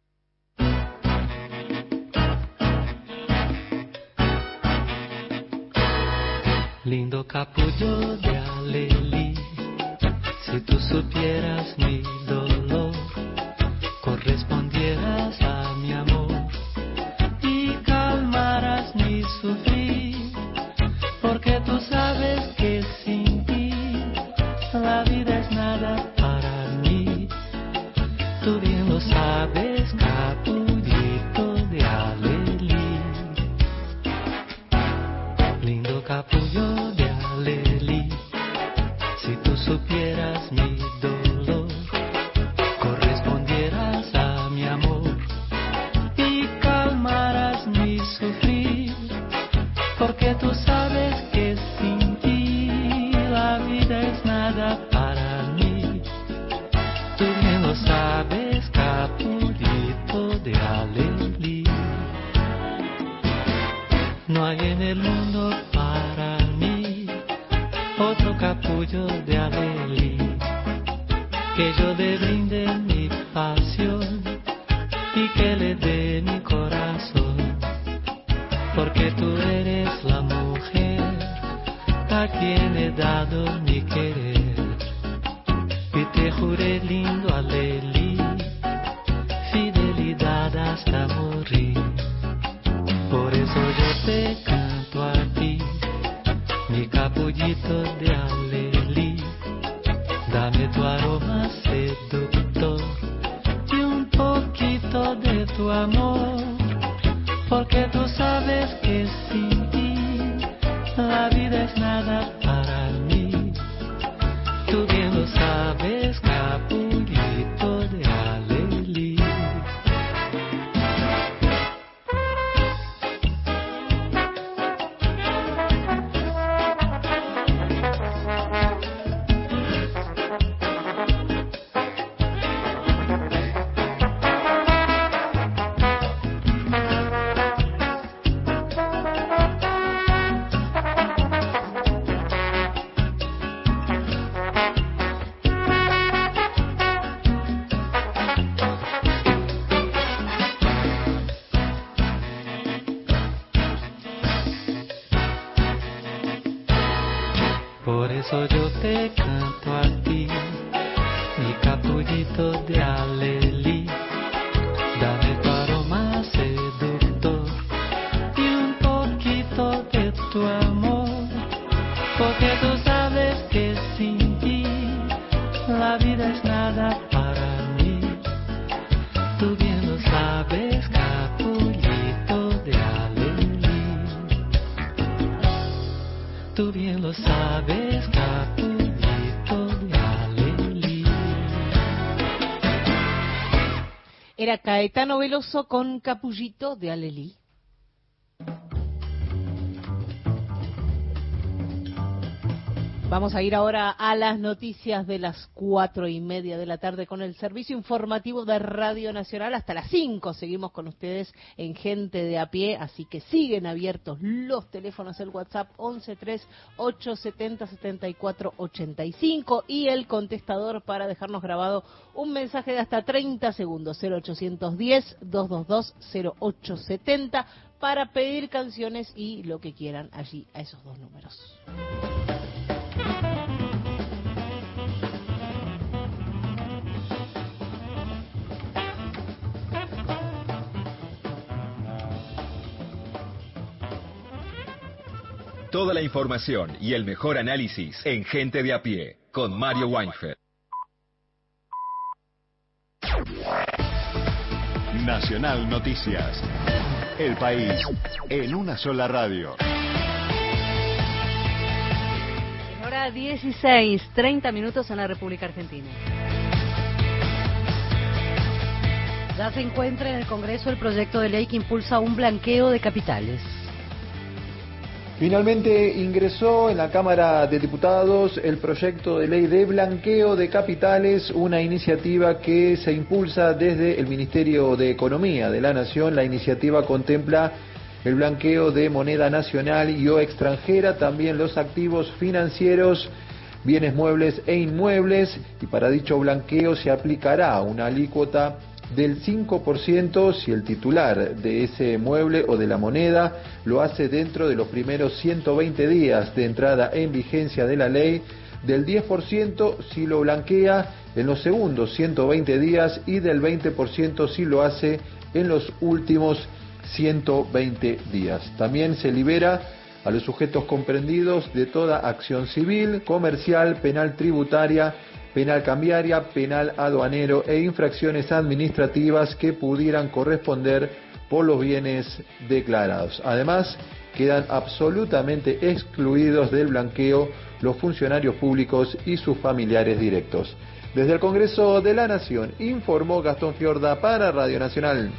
Lindo capullo de alelí, si tú supieras mi dolor, correspondieras a mi amor y calmaras mi sufrir, porque tú sabes que sin ti la vida es nada para mí. Tú bien lo sabes, capullito de alelí. Lindo capullo de alelí, si tú supieras mi dolor, correspondieras a mi amor y calmaras mi sufrir, porque tú sabes que sin ti la vida es nada para mí. Tú bien lo sabes, capullito de alelí. No hay en el mundo para mí otro capullo de alelí, que yo le brinde mi pasión y que le dé mi corazón, porque tú eres la mujer a quien he dado mi querer, y te juré lindo alelí, fidelidad hasta morir. Por eso yo te canto a ti, mi capullito de alelí. Dame tu aroma seductor y un poquito de tu amor, porque tú sabes que sin ti la vida es nada para mí. Tú bien lo sabes, capullito de alelí. Por eso yo te canto a ti, mi capullito de alelí. Dame tu aroma seductor y un poquito de tu amor, porque tú sabes que sin ti la vida es nada para mí. Tú bien lo sabes, capullito de alelí. Tú bien lo sabes, capullito de alelí. Era Caetano Veloso con Capullito de alelí. Vamos a ir ahora a las noticias de las 4:30 de la tarde con el servicio informativo de Radio Nacional. Hasta las 5 seguimos con ustedes en Gente de a Pie, así que siguen abiertos los teléfonos, el WhatsApp 1138707485 y el contestador para dejarnos grabado un mensaje de hasta 30 segundos, 0810-222-0870, para pedir canciones y lo que quieran allí a esos dos números. Toda la información y el mejor análisis en Gente de a Pie, con Mario Weinfeld. Nacional Noticias. El país en una sola radio. Hora 16, 30 minutos en la República Argentina. Ya se encuentra en el Congreso el proyecto de ley que impulsa un blanqueo de capitales. Finalmente ingresó en la Cámara de Diputados el proyecto de ley de blanqueo de capitales, una iniciativa que se impulsa desde el Ministerio de Economía de la Nación. La iniciativa contempla el blanqueo de moneda nacional y o extranjera, también los activos financieros, bienes muebles e inmuebles, y para dicho blanqueo se aplicará una alícuota del 5% si el titular de ese mueble o de la moneda lo hace dentro de los primeros 120 días de entrada en vigencia de la ley, del 10% si lo blanquea en los segundos 120 días y del 20% si lo hace en los últimos 120 días. También se libera a los sujetos comprendidos de toda acción civil, comercial, penal tributaria, penal cambiaria, penal aduanero e infracciones administrativas que pudieran corresponder por los bienes declarados. Además, quedan absolutamente excluidos del blanqueo los funcionarios públicos y sus familiares directos. Desde el Congreso de la Nación, informó Gastón Fiorda para Radio Nacional.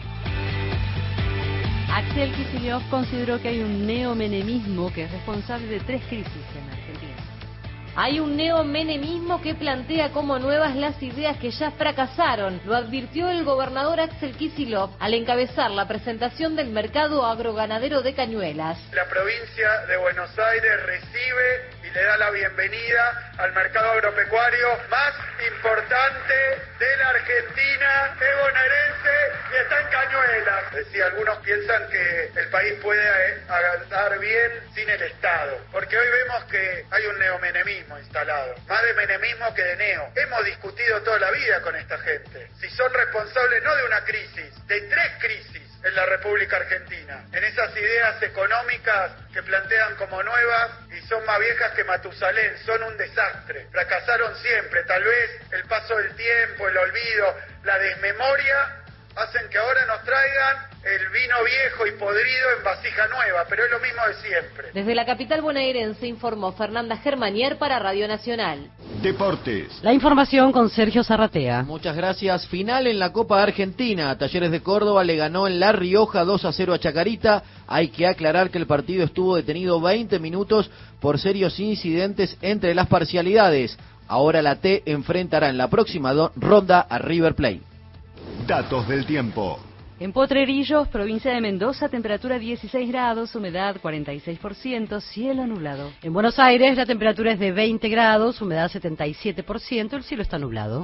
Axel Kicillof consideró que hay un neomenemismo que es responsable de 3 crisis en Argentina. Hay un neomenemismo que plantea como nuevas las ideas que ya fracasaron, lo advirtió el gobernador Axel Kicillof al encabezar la presentación del mercado agroganadero de Cañuelas. La provincia de Buenos Aires recibe y le da la bienvenida al mercado agropecuario más importante de la Argentina, es bonaerense y está en Cañuelas. Decía, algunos piensan que el país puede andar bien sin el Estado, porque hoy vemos que hay un neomenemismo instalado, más de menemismo que de neo. Hemos discutido toda la vida con esta gente, si son responsables no de una crisis, de 3 crisis en la República Argentina, en esas ideas económicas que plantean como nuevas y son más viejas que Matusalén, son un desastre, fracasaron siempre. Tal vez el paso del tiempo, el olvido, la desmemoria hacen que ahora nos traigan el vino viejo y podrido en vasija nueva, pero es lo mismo de siempre. Desde la capital bonaerense informó Fernanda Germanier para Radio Nacional. Deportes. La información con Sergio Zarratea. Muchas gracias. Final en la Copa Argentina. Talleres de Córdoba le ganó en La Rioja 2-0 a Chacarita. Hay que aclarar que el partido estuvo detenido 20 minutos por serios incidentes entre las parcialidades. Ahora la T enfrentará en la próxima ronda a River Plate. Datos del tiempo. En Potrerillos, provincia de Mendoza, temperatura 16 grados, humedad 46%, cielo nublado. En Buenos Aires, la temperatura es de 20 grados, humedad 77%, el cielo está nublado.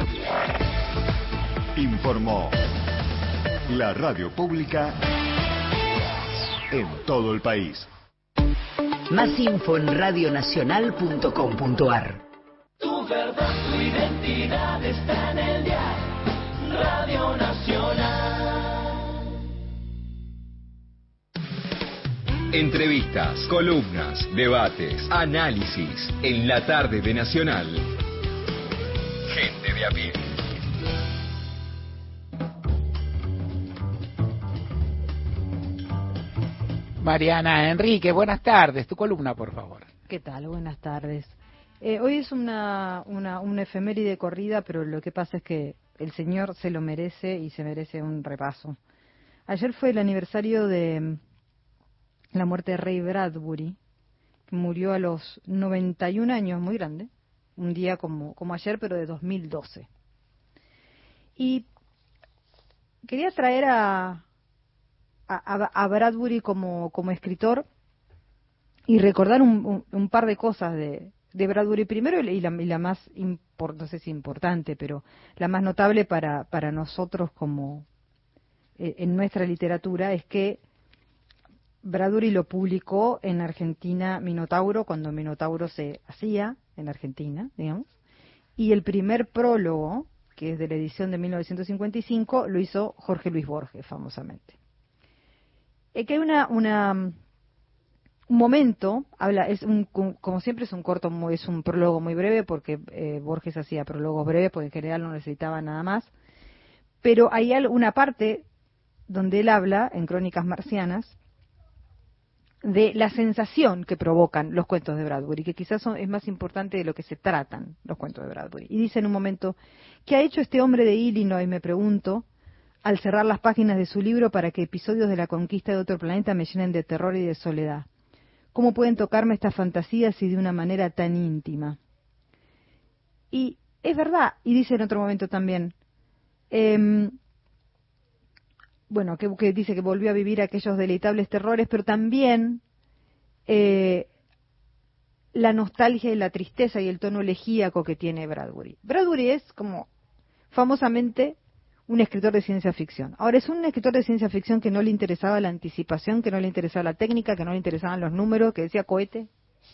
Informó la radio pública en todo el país. Más info en radionacional.com.ar. Tu verdad, tu identidad está en el diario Radio Nacional. Entrevistas, columnas, debates, análisis en la tarde de Nacional. Gente de a pie. Mariana Enrique, buenas tardes. Tu columna, por favor. ¿Qué tal? Buenas tardes. Hoy es una efeméride corrida, pero lo que pasa es que el señor se lo merece y se merece un repaso. Ayer fue el aniversario de la muerte de Ray Bradbury, que murió a los 91 años, muy grande, un día como ayer, pero de 2012. Y quería traer a Bradbury como escritor y recordar un par de cosas de Bradbury primero, y la más, no sé si importante, pero la más notable para nosotros como en nuestra literatura es que Bradbury lo publicó en Argentina Minotauro, cuando Minotauro se hacía en Argentina, digamos, y el primer prólogo, que es de la edición de 1955, lo hizo Jorge Luis Borges, famosamente. Que hay un momento, como siempre es un prólogo muy breve, porque Borges hacía prólogos breves, porque en general no necesitaba nada más, pero hay una parte donde él habla, en Crónicas Marcianas, de la sensación que provocan los cuentos de Bradbury, que quizás es más importante de lo que se tratan los cuentos de Bradbury. Y dice en un momento: ¿qué ha hecho este hombre de Illinois, me pregunto, al cerrar las páginas de su libro para que episodios de la conquista de otro planeta me llenen de terror y de soledad? ¿Cómo pueden tocarme estas fantasías y de una manera tan íntima? Y es verdad, y dice en otro momento también, bueno, que dice que volvió a vivir aquellos deleitables terrores, pero también la nostalgia y la tristeza y el tono elegíaco que tiene Bradbury. Bradbury es como famosamente un escritor de ciencia ficción. Ahora, es un escritor de ciencia ficción que no le interesaba la anticipación, que no le interesaba la técnica, que no le interesaban los números, que decía cohete,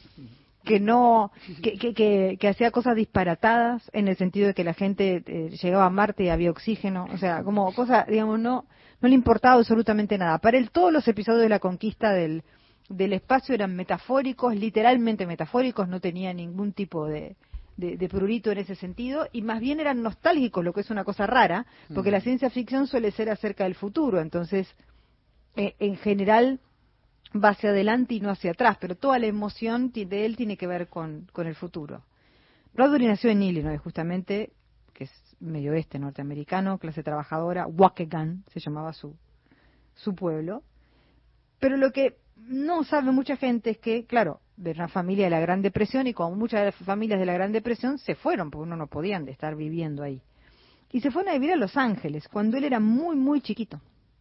que hacía cosas disparatadas en el sentido de que la gente llegaba a Marte y había oxígeno, o sea, como cosa, digamos, no le importaba absolutamente nada. Para él todos los episodios de la conquista del espacio eran metafóricos, literalmente metafóricos, no tenía ningún tipo de prurito en ese sentido, y más bien eran nostálgicos, lo que es una cosa rara, porque la ciencia ficción suele ser acerca del futuro, entonces en general va hacia adelante y no hacia atrás, pero toda la emoción de él tiene que ver con el futuro. Bradbury nació en Illinois, justamente, que es medio oeste norteamericano, clase trabajadora, Waukegan se llamaba su pueblo, pero lo que no sabe mucha gente es que, claro, de una familia de la Gran Depresión, y como muchas de las familias de la Gran Depresión se fueron, porque uno no podían estar viviendo ahí. Y se fueron a vivir a Los Ángeles, cuando él era muy, muy chiquito.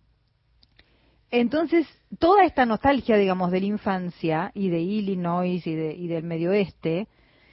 Entonces, toda esta nostalgia, digamos, de la infancia, y de Illinois, y del Medio Oeste,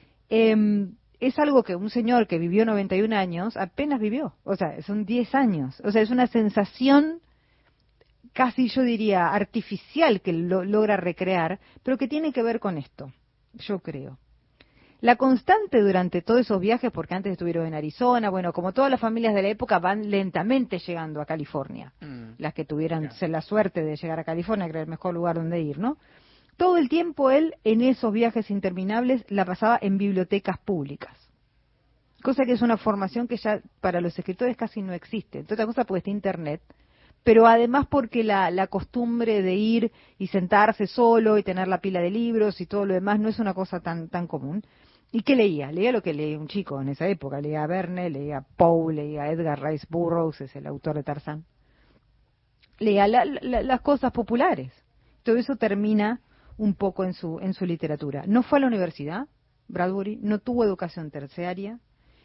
es algo que un señor que vivió 91 años apenas vivió. O sea, son 10 años. O sea, es una sensación casi, yo diría, artificial que logra recrear, pero que tiene que ver con esto, yo creo. La constante durante todos esos viajes, porque antes estuvieron en Arizona, bueno, como todas las familias de la época van lentamente llegando a California, las que tuvieran la suerte de llegar a California, que era el mejor lugar donde ir, ¿no? Todo el tiempo él, en esos viajes interminables, la pasaba en bibliotecas públicas, cosa que es una formación que ya para los escritores casi no existe. Entre otras cosas porque está Internet, pero además porque la costumbre de ir y sentarse solo y tener la pila de libros y todo lo demás no es una cosa tan común. ¿Y qué leía? Leía lo que leía un chico en esa época. Leía a Verne, leía a Poe, leía a Edgar Rice Burroughs, es el autor de Tarzán. Leía las cosas populares. Todo eso termina un poco en su literatura. No fue a la universidad, Bradbury, no tuvo educación terciaria,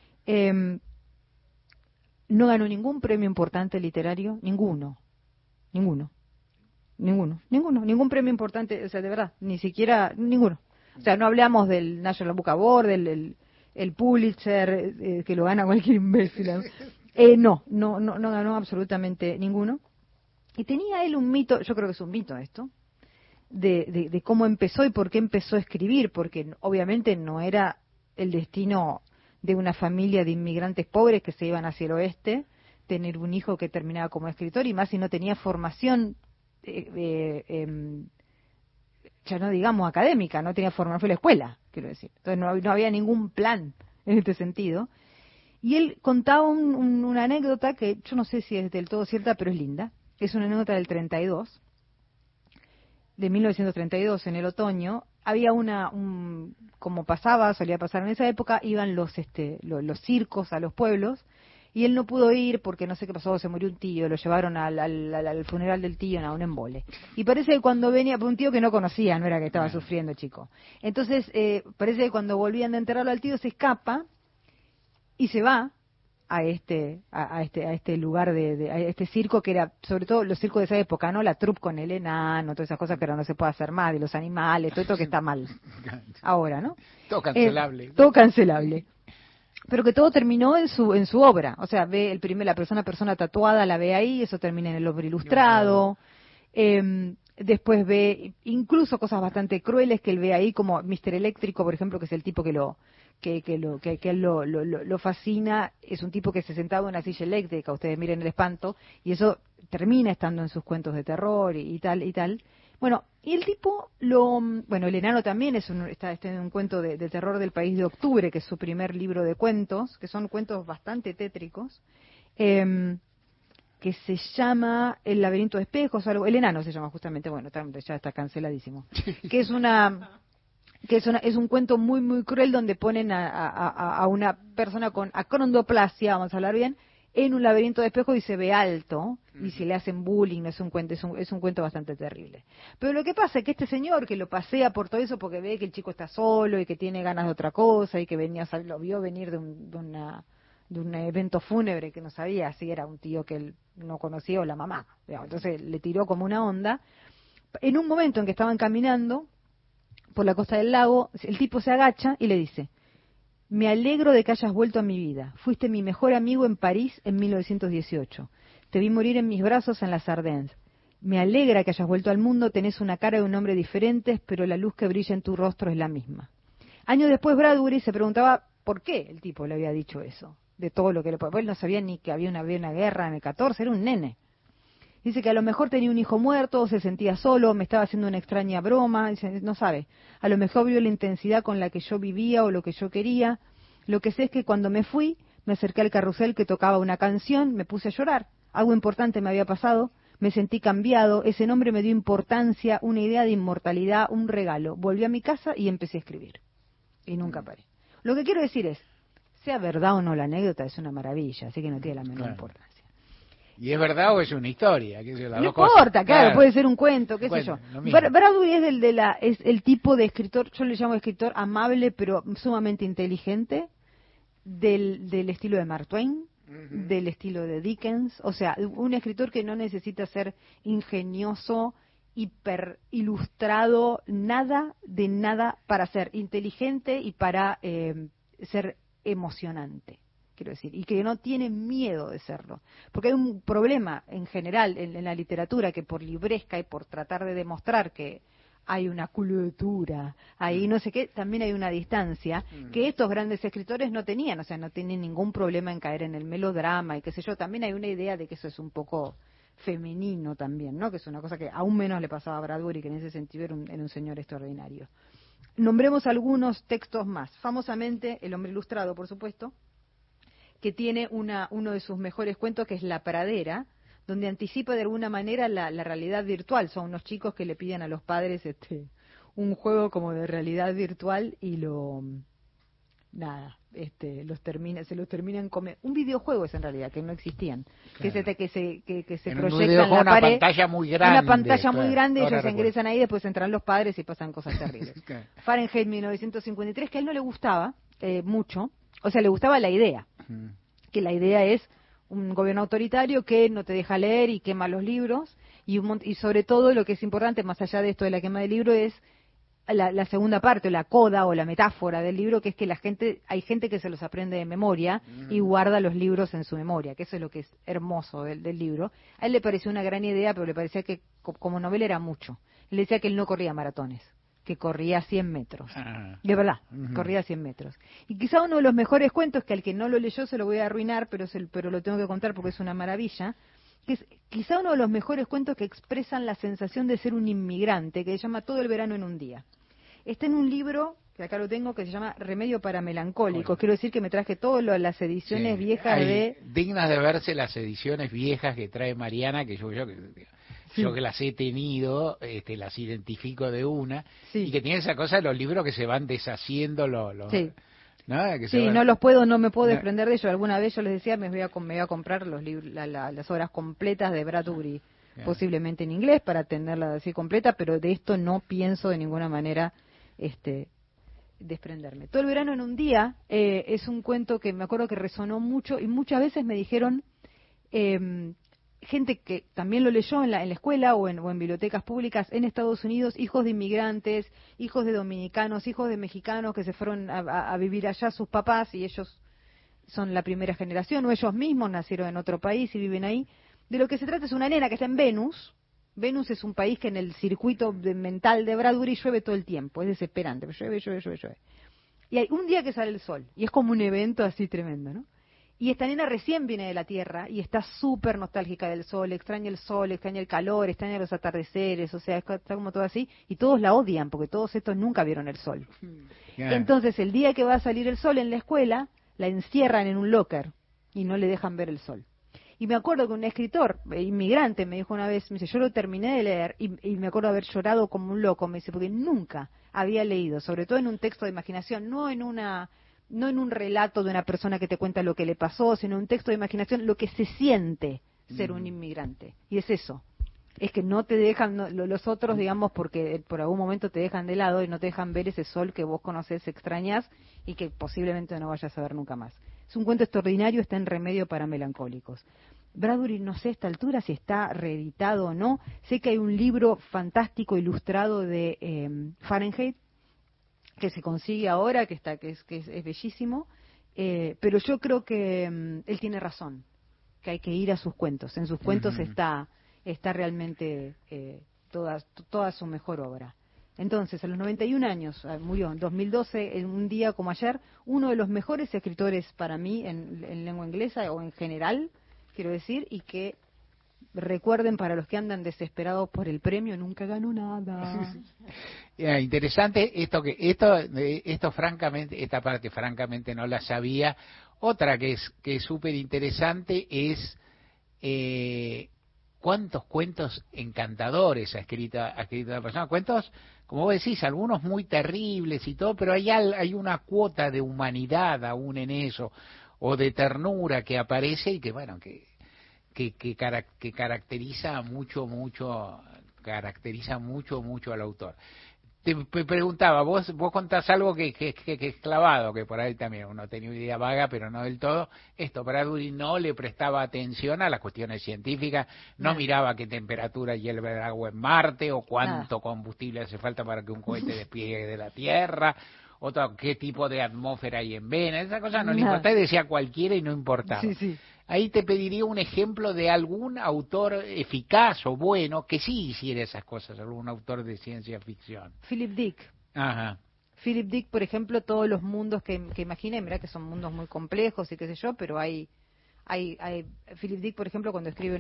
no ganó ningún premio importante literario, ningún premio importante, o sea, de verdad, ni siquiera ninguno. O sea, no hablamos del National Book Award, el Pulitzer, que lo gana cualquier imbécil. No ganó absolutamente ninguno. Y tenía él un mito, yo creo que es un mito esto, de cómo empezó y por qué empezó a escribir, porque obviamente no era el destino de una familia de inmigrantes pobres que se iban hacia el oeste, tener un hijo que terminaba como escritor, y más si no tenía formación, ya no digamos académica, no tenía formación, fue la escuela, quiero decir. Entonces no había ningún plan en este sentido. Y él contaba una anécdota que yo no sé si es del todo cierta, pero es linda. Es una anécdota del 32, de 1932, en el otoño. Había como solía pasar en esa época, iban los circos a los pueblos, y él no pudo ir porque no sé qué pasó, se murió un tío, lo llevaron al funeral del tío, a un embole. Y parece que cuando venía, un tío que no conocía, no era que estaba sufriendo, chico. Entonces, parece que cuando volvían de enterrarlo al tío, se escapa y se va a este lugar a este circo, que era sobre todo los circos de esa época, ¿no? La troupe con el enano, todas esas cosas que ahora no se puede hacer más, de los animales, todo esto que está mal ahora, ¿no? Todo cancelable. Todo cancelable. Pero que todo terminó en su obra. O sea, ve la persona tatuada, la ve ahí, eso termina en El hombre ilustrado. Después ve incluso cosas bastante crueles que él ve ahí, como Mr. Eléctrico, por ejemplo, que es el tipo que él lo fascina. Es un tipo que se sentaba en una silla eléctrica, ustedes miren El espanto, y eso termina estando en sus cuentos de terror y tal. Bueno, y el tipo el enano también está en un cuento de terror del País de Octubre, que es su primer libro de cuentos, que son cuentos bastante tétricos, que se llama El laberinto de espejos, algo. El enano se llama justamente, bueno, ya está canceladísimo. Que es un cuento muy muy cruel, donde ponen a una persona con acrondoplasia, vamos a hablar bien, en un laberinto de espejos y se ve alto, y si le hacen bullying, no es un cuento, es un cuento bastante terrible. Pero lo que pasa es que este señor que lo pasea por todo eso porque ve que el chico está solo y que tiene ganas de otra cosa y que lo vio venir de un evento fúnebre que no sabía si era un tío que él no conocía o la mamá. Entonces le tiró como una onda. En un momento en que estaban caminando por la costa del lago, el tipo se agacha y le dice: me alegro de que hayas vuelto a mi vida. Fuiste mi mejor amigo en París en 1918. Te vi morir en mis brazos en las Ardennes. Me alegra que hayas vuelto al mundo. Tenés una cara de un hombre diferente, pero la luz que brilla en tu rostro es la misma. Años después, Bradbury se preguntaba por qué el tipo le había dicho eso. De todo lo que le... Él no sabía ni que había una guerra en el 14, era un nene. Dice que a lo mejor tenía un hijo muerto, se sentía solo, me estaba haciendo una extraña broma, dice, no sabe. A lo mejor vio la intensidad con la que yo vivía o lo que yo quería. Lo que sé es que cuando me fui, me acerqué al carrusel que tocaba una canción, me puse a llorar. Algo importante me había pasado, me sentí cambiado, ese nombre me dio importancia, una idea de inmortalidad, un regalo. Volví a mi casa y empecé a escribir. Y nunca paré. Lo que quiero decir es, sea verdad o no la anécdota, es una maravilla, así que no tiene la menor importancia. ¿Y es verdad o es una historia? No importa, claro, puede ser un cuento, qué sé yo. Bradbury es el tipo de escritor, yo le llamo escritor amable, pero sumamente inteligente, del estilo de Mark Twain, del estilo de Dickens, o sea, un escritor que no necesita ser ingenioso, hiper ilustrado, nada de nada para ser inteligente y para ser emocionante. Quiero decir, y que no tiene miedo de serlo. Porque hay un problema en general en la literatura que por libresca y por tratar de demostrar que hay una cultura, ahí no sé qué, también hay una distancia que estos grandes escritores no tenían, o sea, no tienen ningún problema en caer en el melodrama y qué sé yo. También hay una idea de que eso es un poco femenino también, ¿no? Que es una cosa que aún menos le pasaba a Bradbury, que en ese sentido era un señor extraordinario. Nombremos algunos textos más. Famosamente, El hombre ilustrado, por supuesto, que tiene uno de sus mejores cuentos, que es La pradera, donde anticipa de alguna manera la realidad virtual. Son unos chicos que le piden a los padres un juego como de realidad virtual y se los terminan comiendo. Un videojuego es en realidad, que no existían. Claro. Que se proyecta en la pared. Una pantalla muy grande. Una pantalla muy grande, ellos se ingresan ahí, después entran los padres y pasan cosas terribles. Claro. Fahrenheit 1953, que a él no le gustaba mucho. O sea, le gustaba la idea, que la idea es un gobierno autoritario que no te deja leer y quema los libros, y sobre todo lo que es importante, más allá de esto de la quema del libro, es la segunda parte, o la coda, o la metáfora del libro, que es que hay gente que se los aprende de memoria y guarda los libros en su memoria, que eso es lo que es hermoso del libro. A él le pareció una gran idea, pero le parecía que como novela era mucho. Él decía que él no corría maratones, que corría 100 metros. De verdad, corría 100 metros. Y quizá uno de los mejores cuentos, que al que no lo leyó se lo voy a arruinar, pero lo tengo que contar porque es una maravilla, que es quizá uno de los mejores cuentos que expresan la sensación de ser un inmigrante, que se llama Todo el verano en un día. Está en un libro, que acá lo tengo, que se llama Remedio para Melancólicos. Quiero decir que me traje todas las ediciones viejas dignas de verse las ediciones viejas que trae Mariana, que yo que las he tenido, las identifico de una, y que tiene esa cosa de los libros que se van deshaciendo, ¿no? No me puedo desprender de ellos. Alguna vez yo les decía, me voy a comprar los libros, las obras completas de Bradbury, posiblemente en inglés, para tenerla así completa, pero de esto no pienso de ninguna manera desprenderme. Todo el verano en un día es un cuento que me acuerdo que resonó mucho, y muchas veces me dijeron gente que también lo leyó en la escuela o en bibliotecas públicas en Estados Unidos, hijos de inmigrantes, hijos de dominicanos, hijos de mexicanos que se fueron a vivir allá sus papás, y ellos son la primera generación, o ellos mismos nacieron en otro país y viven ahí. De lo que se trata es una nena que está en Venus. Venus es un país que en el circuito mental de Bradbury llueve todo el tiempo, es desesperante, pero llueve. Y hay un día que sale el sol, y es como un evento así tremendo, ¿no? Y esta nena recién viene de la Tierra y está súper nostálgica del sol, extraña el calor, extraña los atardeceres, o sea, está como todo así, y todos la odian porque todos estos nunca vieron el sol. Entonces, el día que va a salir el sol en la escuela, la encierran en un locker y no le dejan ver el sol. Y me acuerdo que un escritor inmigrante me dijo una vez, me dice, yo lo terminé de leer y me acuerdo haber llorado como un loco, me dice, porque nunca había leído, sobre todo en un texto de imaginación, no en una no en un relato de una persona que te cuenta lo que le pasó, sino en un texto de imaginación, lo que se siente ser un inmigrante. Y es eso. Es que no te dejan, los otros, digamos, porque por algún momento te dejan de lado y no te dejan ver ese sol que vos conoces, extrañas y que posiblemente no vayas a ver nunca más. Es un cuento extraordinario, está en Remedio para Melancólicos. Bradbury, no sé a esta altura si está reeditado o no. Sé que hay un libro fantástico ilustrado de Fahrenheit que se consigue ahora, que es bellísimo, pero yo creo que él tiene razón, que hay que ir a sus cuentos. En sus cuentos está realmente toda su mejor obra. Entonces, a los 91 años, murió en 2012, en un día como ayer, uno de los mejores escritores para mí en lengua inglesa, o en general, quiero decir, y que recuerden, para los que andan desesperados por el premio, nunca ganó nada. Interesante esto francamente, esta parte francamente no la sabía. Otra que es súper interesante es cuántos cuentos encantadores ha escrito la persona. Cuentos, como vos decís, algunos muy terribles y todo, pero hay una cuota de humanidad aún en eso, o de ternura que aparece y que, bueno, que caracteriza mucho al autor. Te preguntaba, vos contás algo que es clavado, que por ahí también uno tenía una idea vaga, pero no del todo. Bradbury no le prestaba atención a las cuestiones científicas, no miraba qué temperatura hierve el agua en Marte, o cuánto combustible hace falta para que un cohete despegue de la Tierra, o qué tipo de atmósfera hay en Venus. Esa cosa no le importaba, y decía cualquiera y no importaba. Sí. Ahí te pediría un ejemplo de algún autor eficaz o bueno que sí hiciera esas cosas, algún autor de ciencia ficción. Philip Dick. Ajá. Philip Dick, por ejemplo, todos los mundos que imaginé, mirá que son mundos muy complejos y qué sé yo, pero hay Philip Dick, por ejemplo, cuando escribe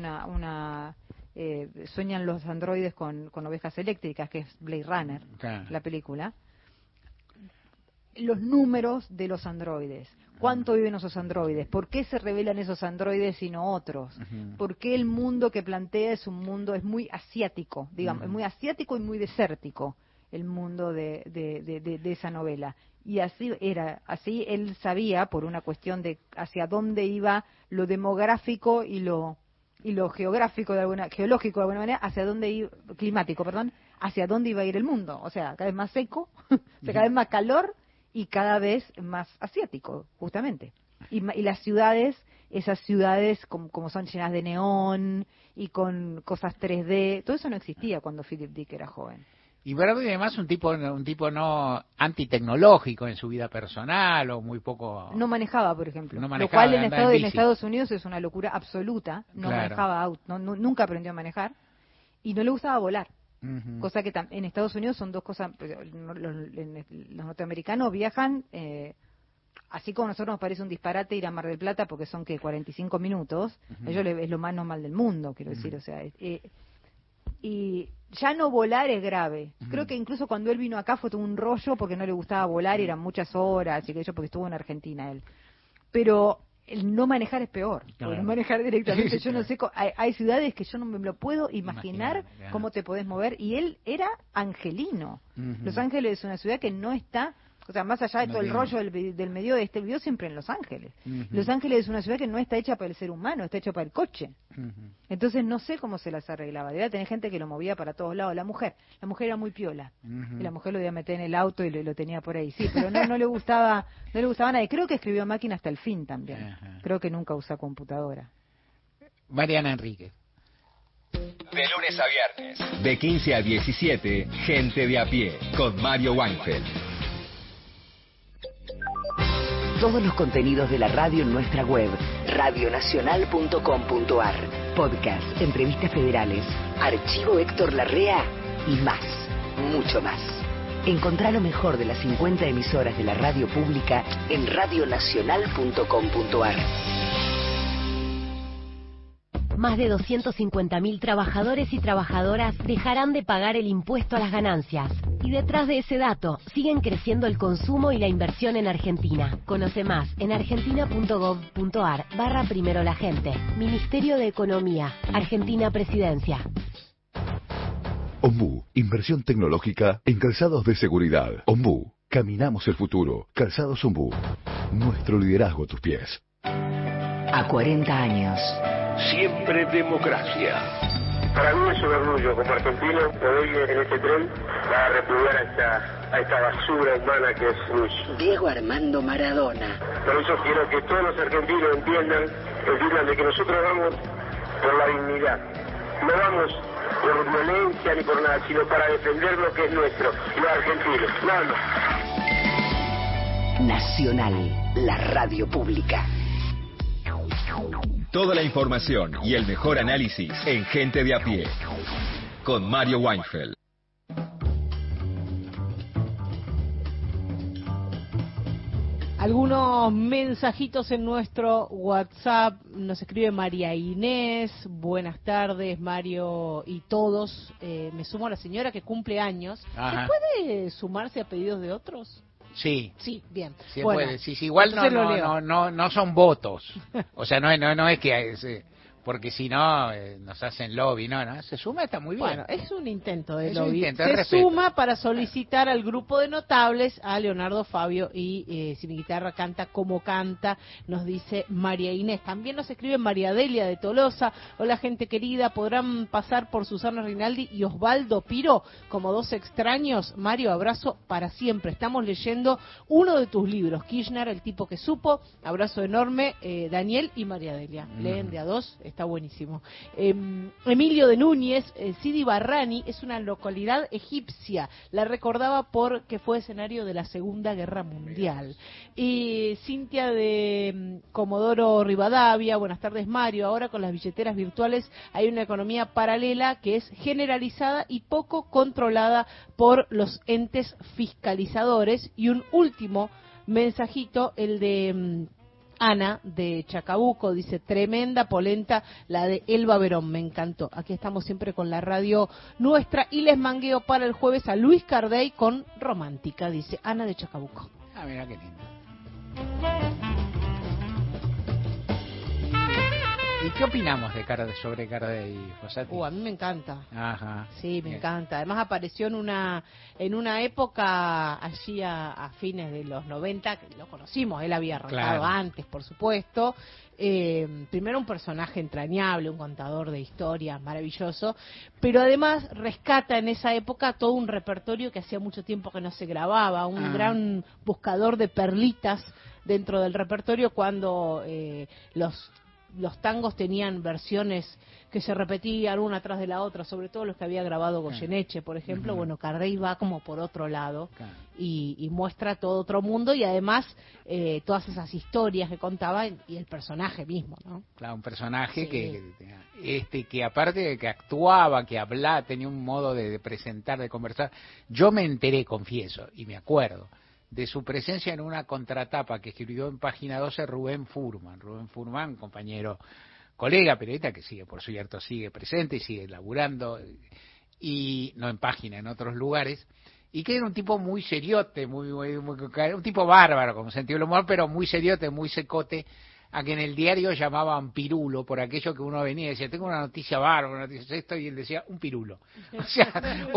sueñan los androides con ovejas eléctricas, que es Blade Runner, la película. Los números de los androides. ¿Cuánto viven esos androides? ¿Por qué se revelan esos androides y no otros? ¿Por qué el mundo que plantea es muy asiático, digamos, es muy asiático y muy desértico el mundo de esa novela? Y así él sabía, por una cuestión de hacia dónde iba lo demográfico y lo geológico de alguna manera, climático, hacia dónde iba a ir el mundo. O sea, cada vez más seco, cada vez más calor, y cada vez más asiático, justamente. Y las ciudades, esas ciudades como son llenas de neón y con cosas 3D, todo eso no existía cuando Philip Dick era joven. Y Bradbury además un tipo no antitecnológico en su vida personal, o muy poco... No manejaba, por ejemplo. Lo cual en Estados Unidos es una locura absoluta. No manejaba auto, nunca aprendió a manejar, y no le gustaba volar. Cosa que en Estados Unidos son dos cosas. Los norteamericanos viajan, así como a nosotros nos parece un disparate ir a Mar del Plata porque son 45 minutos, ellos es lo más normal del mundo, quiero decir, o sea, y ya no volar es grave. Creo que incluso cuando él vino acá fue todo un rollo porque no le gustaba volar, y eran muchas horas, y que porque estuvo en Argentina él. Pero el no manejar es peor, no manejar directamente. Yo no sé, hay ciudades que yo no me lo puedo imaginar cómo te podés mover, y él era angelino. Los Ángeles es una ciudad que no está, o sea, más allá de todo el rollo del medio oeste, él vivió siempre en Los Ángeles. Los Ángeles es una ciudad que no está hecha para el ser humano, está hecha para el coche. Entonces no sé cómo se las arreglaba. Debía tener gente que lo movía para todos lados. La mujer era muy piola, y la mujer lo debía meter en el auto y lo tenía por ahí. Sí, pero no le gustaba a nadie. Creo que escribió a máquina hasta el fin también. Creo que nunca usó computadora. Mariana Enríquez. De lunes a viernes, de 15 a 17, Gente de a pie, con Mario Weinfeld. Todos los contenidos de la radio en nuestra web, radionacional.com.ar. Podcast, entrevistas federales, archivo Héctor Larrea y más, mucho más. Encontrá lo mejor de las 50 emisoras de la radio pública en radionacional.com.ar. Más de 250.000 trabajadores y trabajadoras dejarán de pagar el impuesto a las ganancias. Y detrás de ese dato, siguen creciendo el consumo y la inversión en Argentina. Conoce más en argentina.gov.ar/primero la gente. Ministerio de Economía, Argentina Presidencia. Ombú, inversión tecnológica en calzados de seguridad. Ombú, Caminamos el futuro. Calzado Zumbú. Nuestro liderazgo a tus pies. A 40 años. Siempre democracia. Para mí es un orgullo como argentino poder ir en este tren para repudiar a esta basura humana que es Luis. Diego Armando Maradona. Por eso quiero que todos los argentinos entiendan de que nosotros vamos por la dignidad. No vamos por violencia ni por nada, sino para defender lo que es nuestro, los argentinos. Nada más. Nacional, la radio pública. Toda la información y el mejor análisis en Gente de a Pie. Con Mario Weinfeld. Algunos mensajitos en nuestro WhatsApp. Nos escribe María Inés. Buenas tardes, Mario y todos. Me sumo a la señora que cumple años. Ajá. ¿Se puede sumarse a pedidos de otros? Sí. Sí, bien. Sí, bueno, puede. Sí, igual no son votos. O sea, no es que porque si no nos hacen lobby, no, se suma, está muy bien. Bueno, es un intento de es lobby. Intento, se suma para solicitar al grupo de notables a Leonardo Fabio y Si mi guitarra canta como canta, nos dice María Inés. También nos escribe María Delia de Tolosa. Hola, gente querida, ¿podrán pasar por Susana Rinaldi y Osvaldo Piro como dos extraños? Mario, abrazo para siempre. Estamos leyendo uno de tus libros, Kirchner, el tipo que supo. Abrazo enorme, Daniel y María Delia. Leen de a dos. Está buenísimo. Emilio de Núñez, Sidi Barrani es una localidad egipcia. La recordaba porque fue escenario de la Segunda Guerra Mundial. Y Cintia de Comodoro Rivadavia, buenas tardes, Mario. Ahora con las billeteras virtuales hay una economía paralela que es generalizada y poco controlada por los entes fiscalizadores. Y un último mensajito, el de Ana de Chacabuco, dice, tremenda polenta la de Elba Verón, me encantó. Aquí estamos siempre con la radio nuestra y les mangueo para el jueves a Luis Cardey con Romántica, dice Ana de Chacabuco. Ah, mira qué lindo. ¿Y qué opinamos sobre Cardey y Fossati? A mí me encanta. Ajá. Sí, me encanta. Además apareció en una época allí a fines de los 90, que lo conocimos, él había arrancado antes, por supuesto. Primero un personaje entrañable, un contador de historias maravilloso, pero además rescata en esa época todo un repertorio que hacía mucho tiempo que no se grababa, un gran buscador de perlitas dentro del repertorio cuando los tangos tenían versiones que se repetían una tras de la otra, sobre todo los que había grabado Goyeneche, por ejemplo. Bueno, Cardey va como por otro lado y muestra todo otro mundo y además todas esas historias que contaba y el personaje mismo, ¿no? Claro, un personaje que aparte de que actuaba, que hablaba, tenía un modo de presentar, de conversar. Yo me enteré, confieso, y me acuerdo de su presencia en una contratapa que escribió en Página 12 Rubén Furman, compañero, colega, periodista que sigue, por cierto, sigue presente y sigue laburando, y no en Página, en otros lugares, y que era un tipo muy seriote, un tipo bárbaro, con sentido del humor, pero muy seriote, muy secote, a que en el diario llamaban pirulo, por aquello que uno venía y decía, tengo una noticia bárbara, una noticia esto, y él decía, un pirulo. O sea,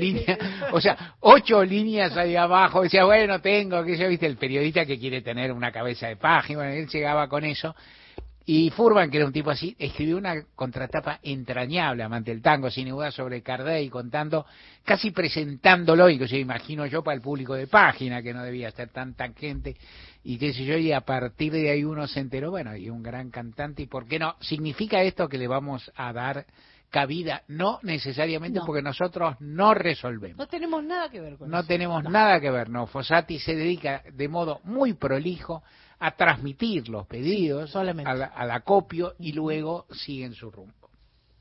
8 líneas ahí abajo, decía, bueno, tengo, que ya viste, el periodista que quiere tener una cabeza de página, bueno, él llegaba con eso. Y Furman, que era un tipo así, escribió una contratapa entrañable, amante del tango, sin duda, sobre Cardey, contando, casi presentándolo, y que se imagino yo para el público de Página, que no debía ser tanta gente, y qué sé yo, y a partir de ahí uno se enteró, bueno, y un gran cantante, y por qué no, significa esto que le vamos a dar cabida, no necesariamente porque nosotros no resolvemos. No tenemos nada que ver con eso. No tenemos nada que ver, no. Fossati se dedica de modo muy prolijo a transmitir los pedidos, al acopio, y luego siguen su rumbo.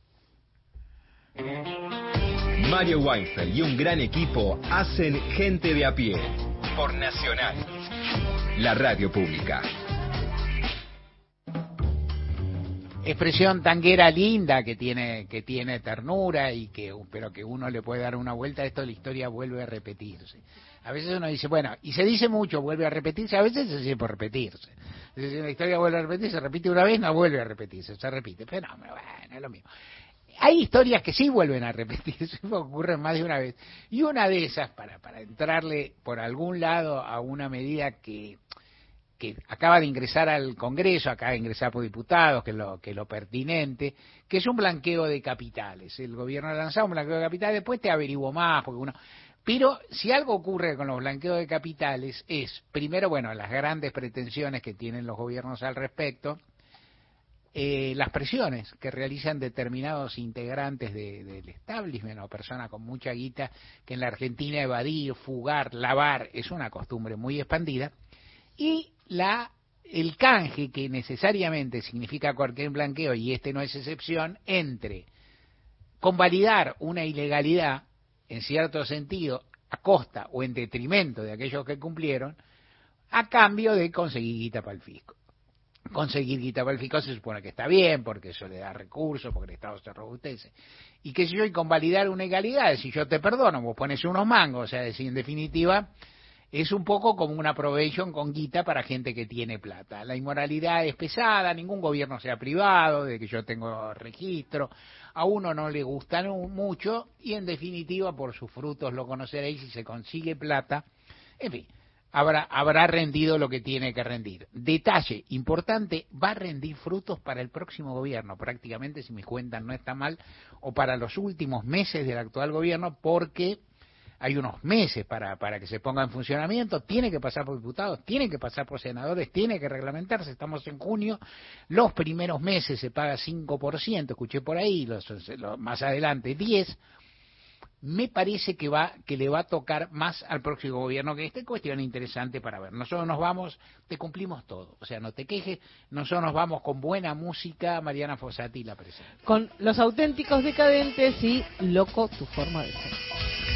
Mario Weinfeld y un gran equipo hacen Gente de a Pie por Nacional, la radio pública. Expresión tanguera linda que tiene ternura pero que uno le puede dar una vuelta a esto. La historia vuelve a repetirse. A veces uno dice, bueno, y se dice mucho, vuelve a repetirse, a veces se dice por repetirse. Es decir, la historia vuelve a repetirse, se repite una vez, no vuelve a repetirse, se repite. Pero no, bueno, es lo mismo. hay historias que sí vuelven a repetirse, eso ocurre más de una vez. Y una de esas, para entrarle por algún lado a una medida que acaba de ingresar al Congreso, acaba de ingresar por diputados, que es lo pertinente, que es un blanqueo de capitales. El gobierno ha lanzado un blanqueo de capitales, después te averiguo más, porque uno... Pero si algo ocurre con los blanqueos de capitales es, primero, bueno, las grandes pretensiones que tienen los gobiernos al respecto, las presiones que realizan determinados integrantes del establishment o personas con mucha guita, que en la Argentina evadir, fugar, lavar es una costumbre muy expandida, y el canje que necesariamente significa cualquier blanqueo, y este no es excepción, entre convalidar una ilegalidad, en cierto sentido, a costa o en detrimento de aquellos que cumplieron, a cambio de conseguir guita para el fisco. Conseguir guita para el fisco se supone que está bien, porque eso le da recursos, porque el Estado se robustece. Y que si yo, y convalidar una ilegalidad, si yo te perdono, vos pones unos mangos, o sea, en definitiva, es un poco como una probation con guita para gente que tiene plata. La inmoralidad es pesada, ningún gobierno sea privado, de que yo tengo registro, a uno no le gustan mucho, y en definitiva, por sus frutos lo conoceréis, si se consigue plata, en fin, habrá rendido lo que tiene que rendir. Detalle importante, va a rendir frutos para el próximo gobierno, prácticamente, si me cuentan no está mal, o para los últimos meses del actual gobierno, porque hay unos meses para que se ponga en funcionamiento, tiene que pasar por diputados, tiene que pasar por senadores, tiene que reglamentarse, estamos en junio, los primeros meses se paga 5%, escuché por ahí, más adelante 10%, me parece que le va a tocar más al próximo gobierno, que esta cuestión interesante para ver. Nosotros nos vamos, te cumplimos todo, o sea, no te quejes, nosotros nos vamos con buena música, Mariana Fossati la presenta. Con Los Auténticos Decadentes y Loco, tu forma de ser.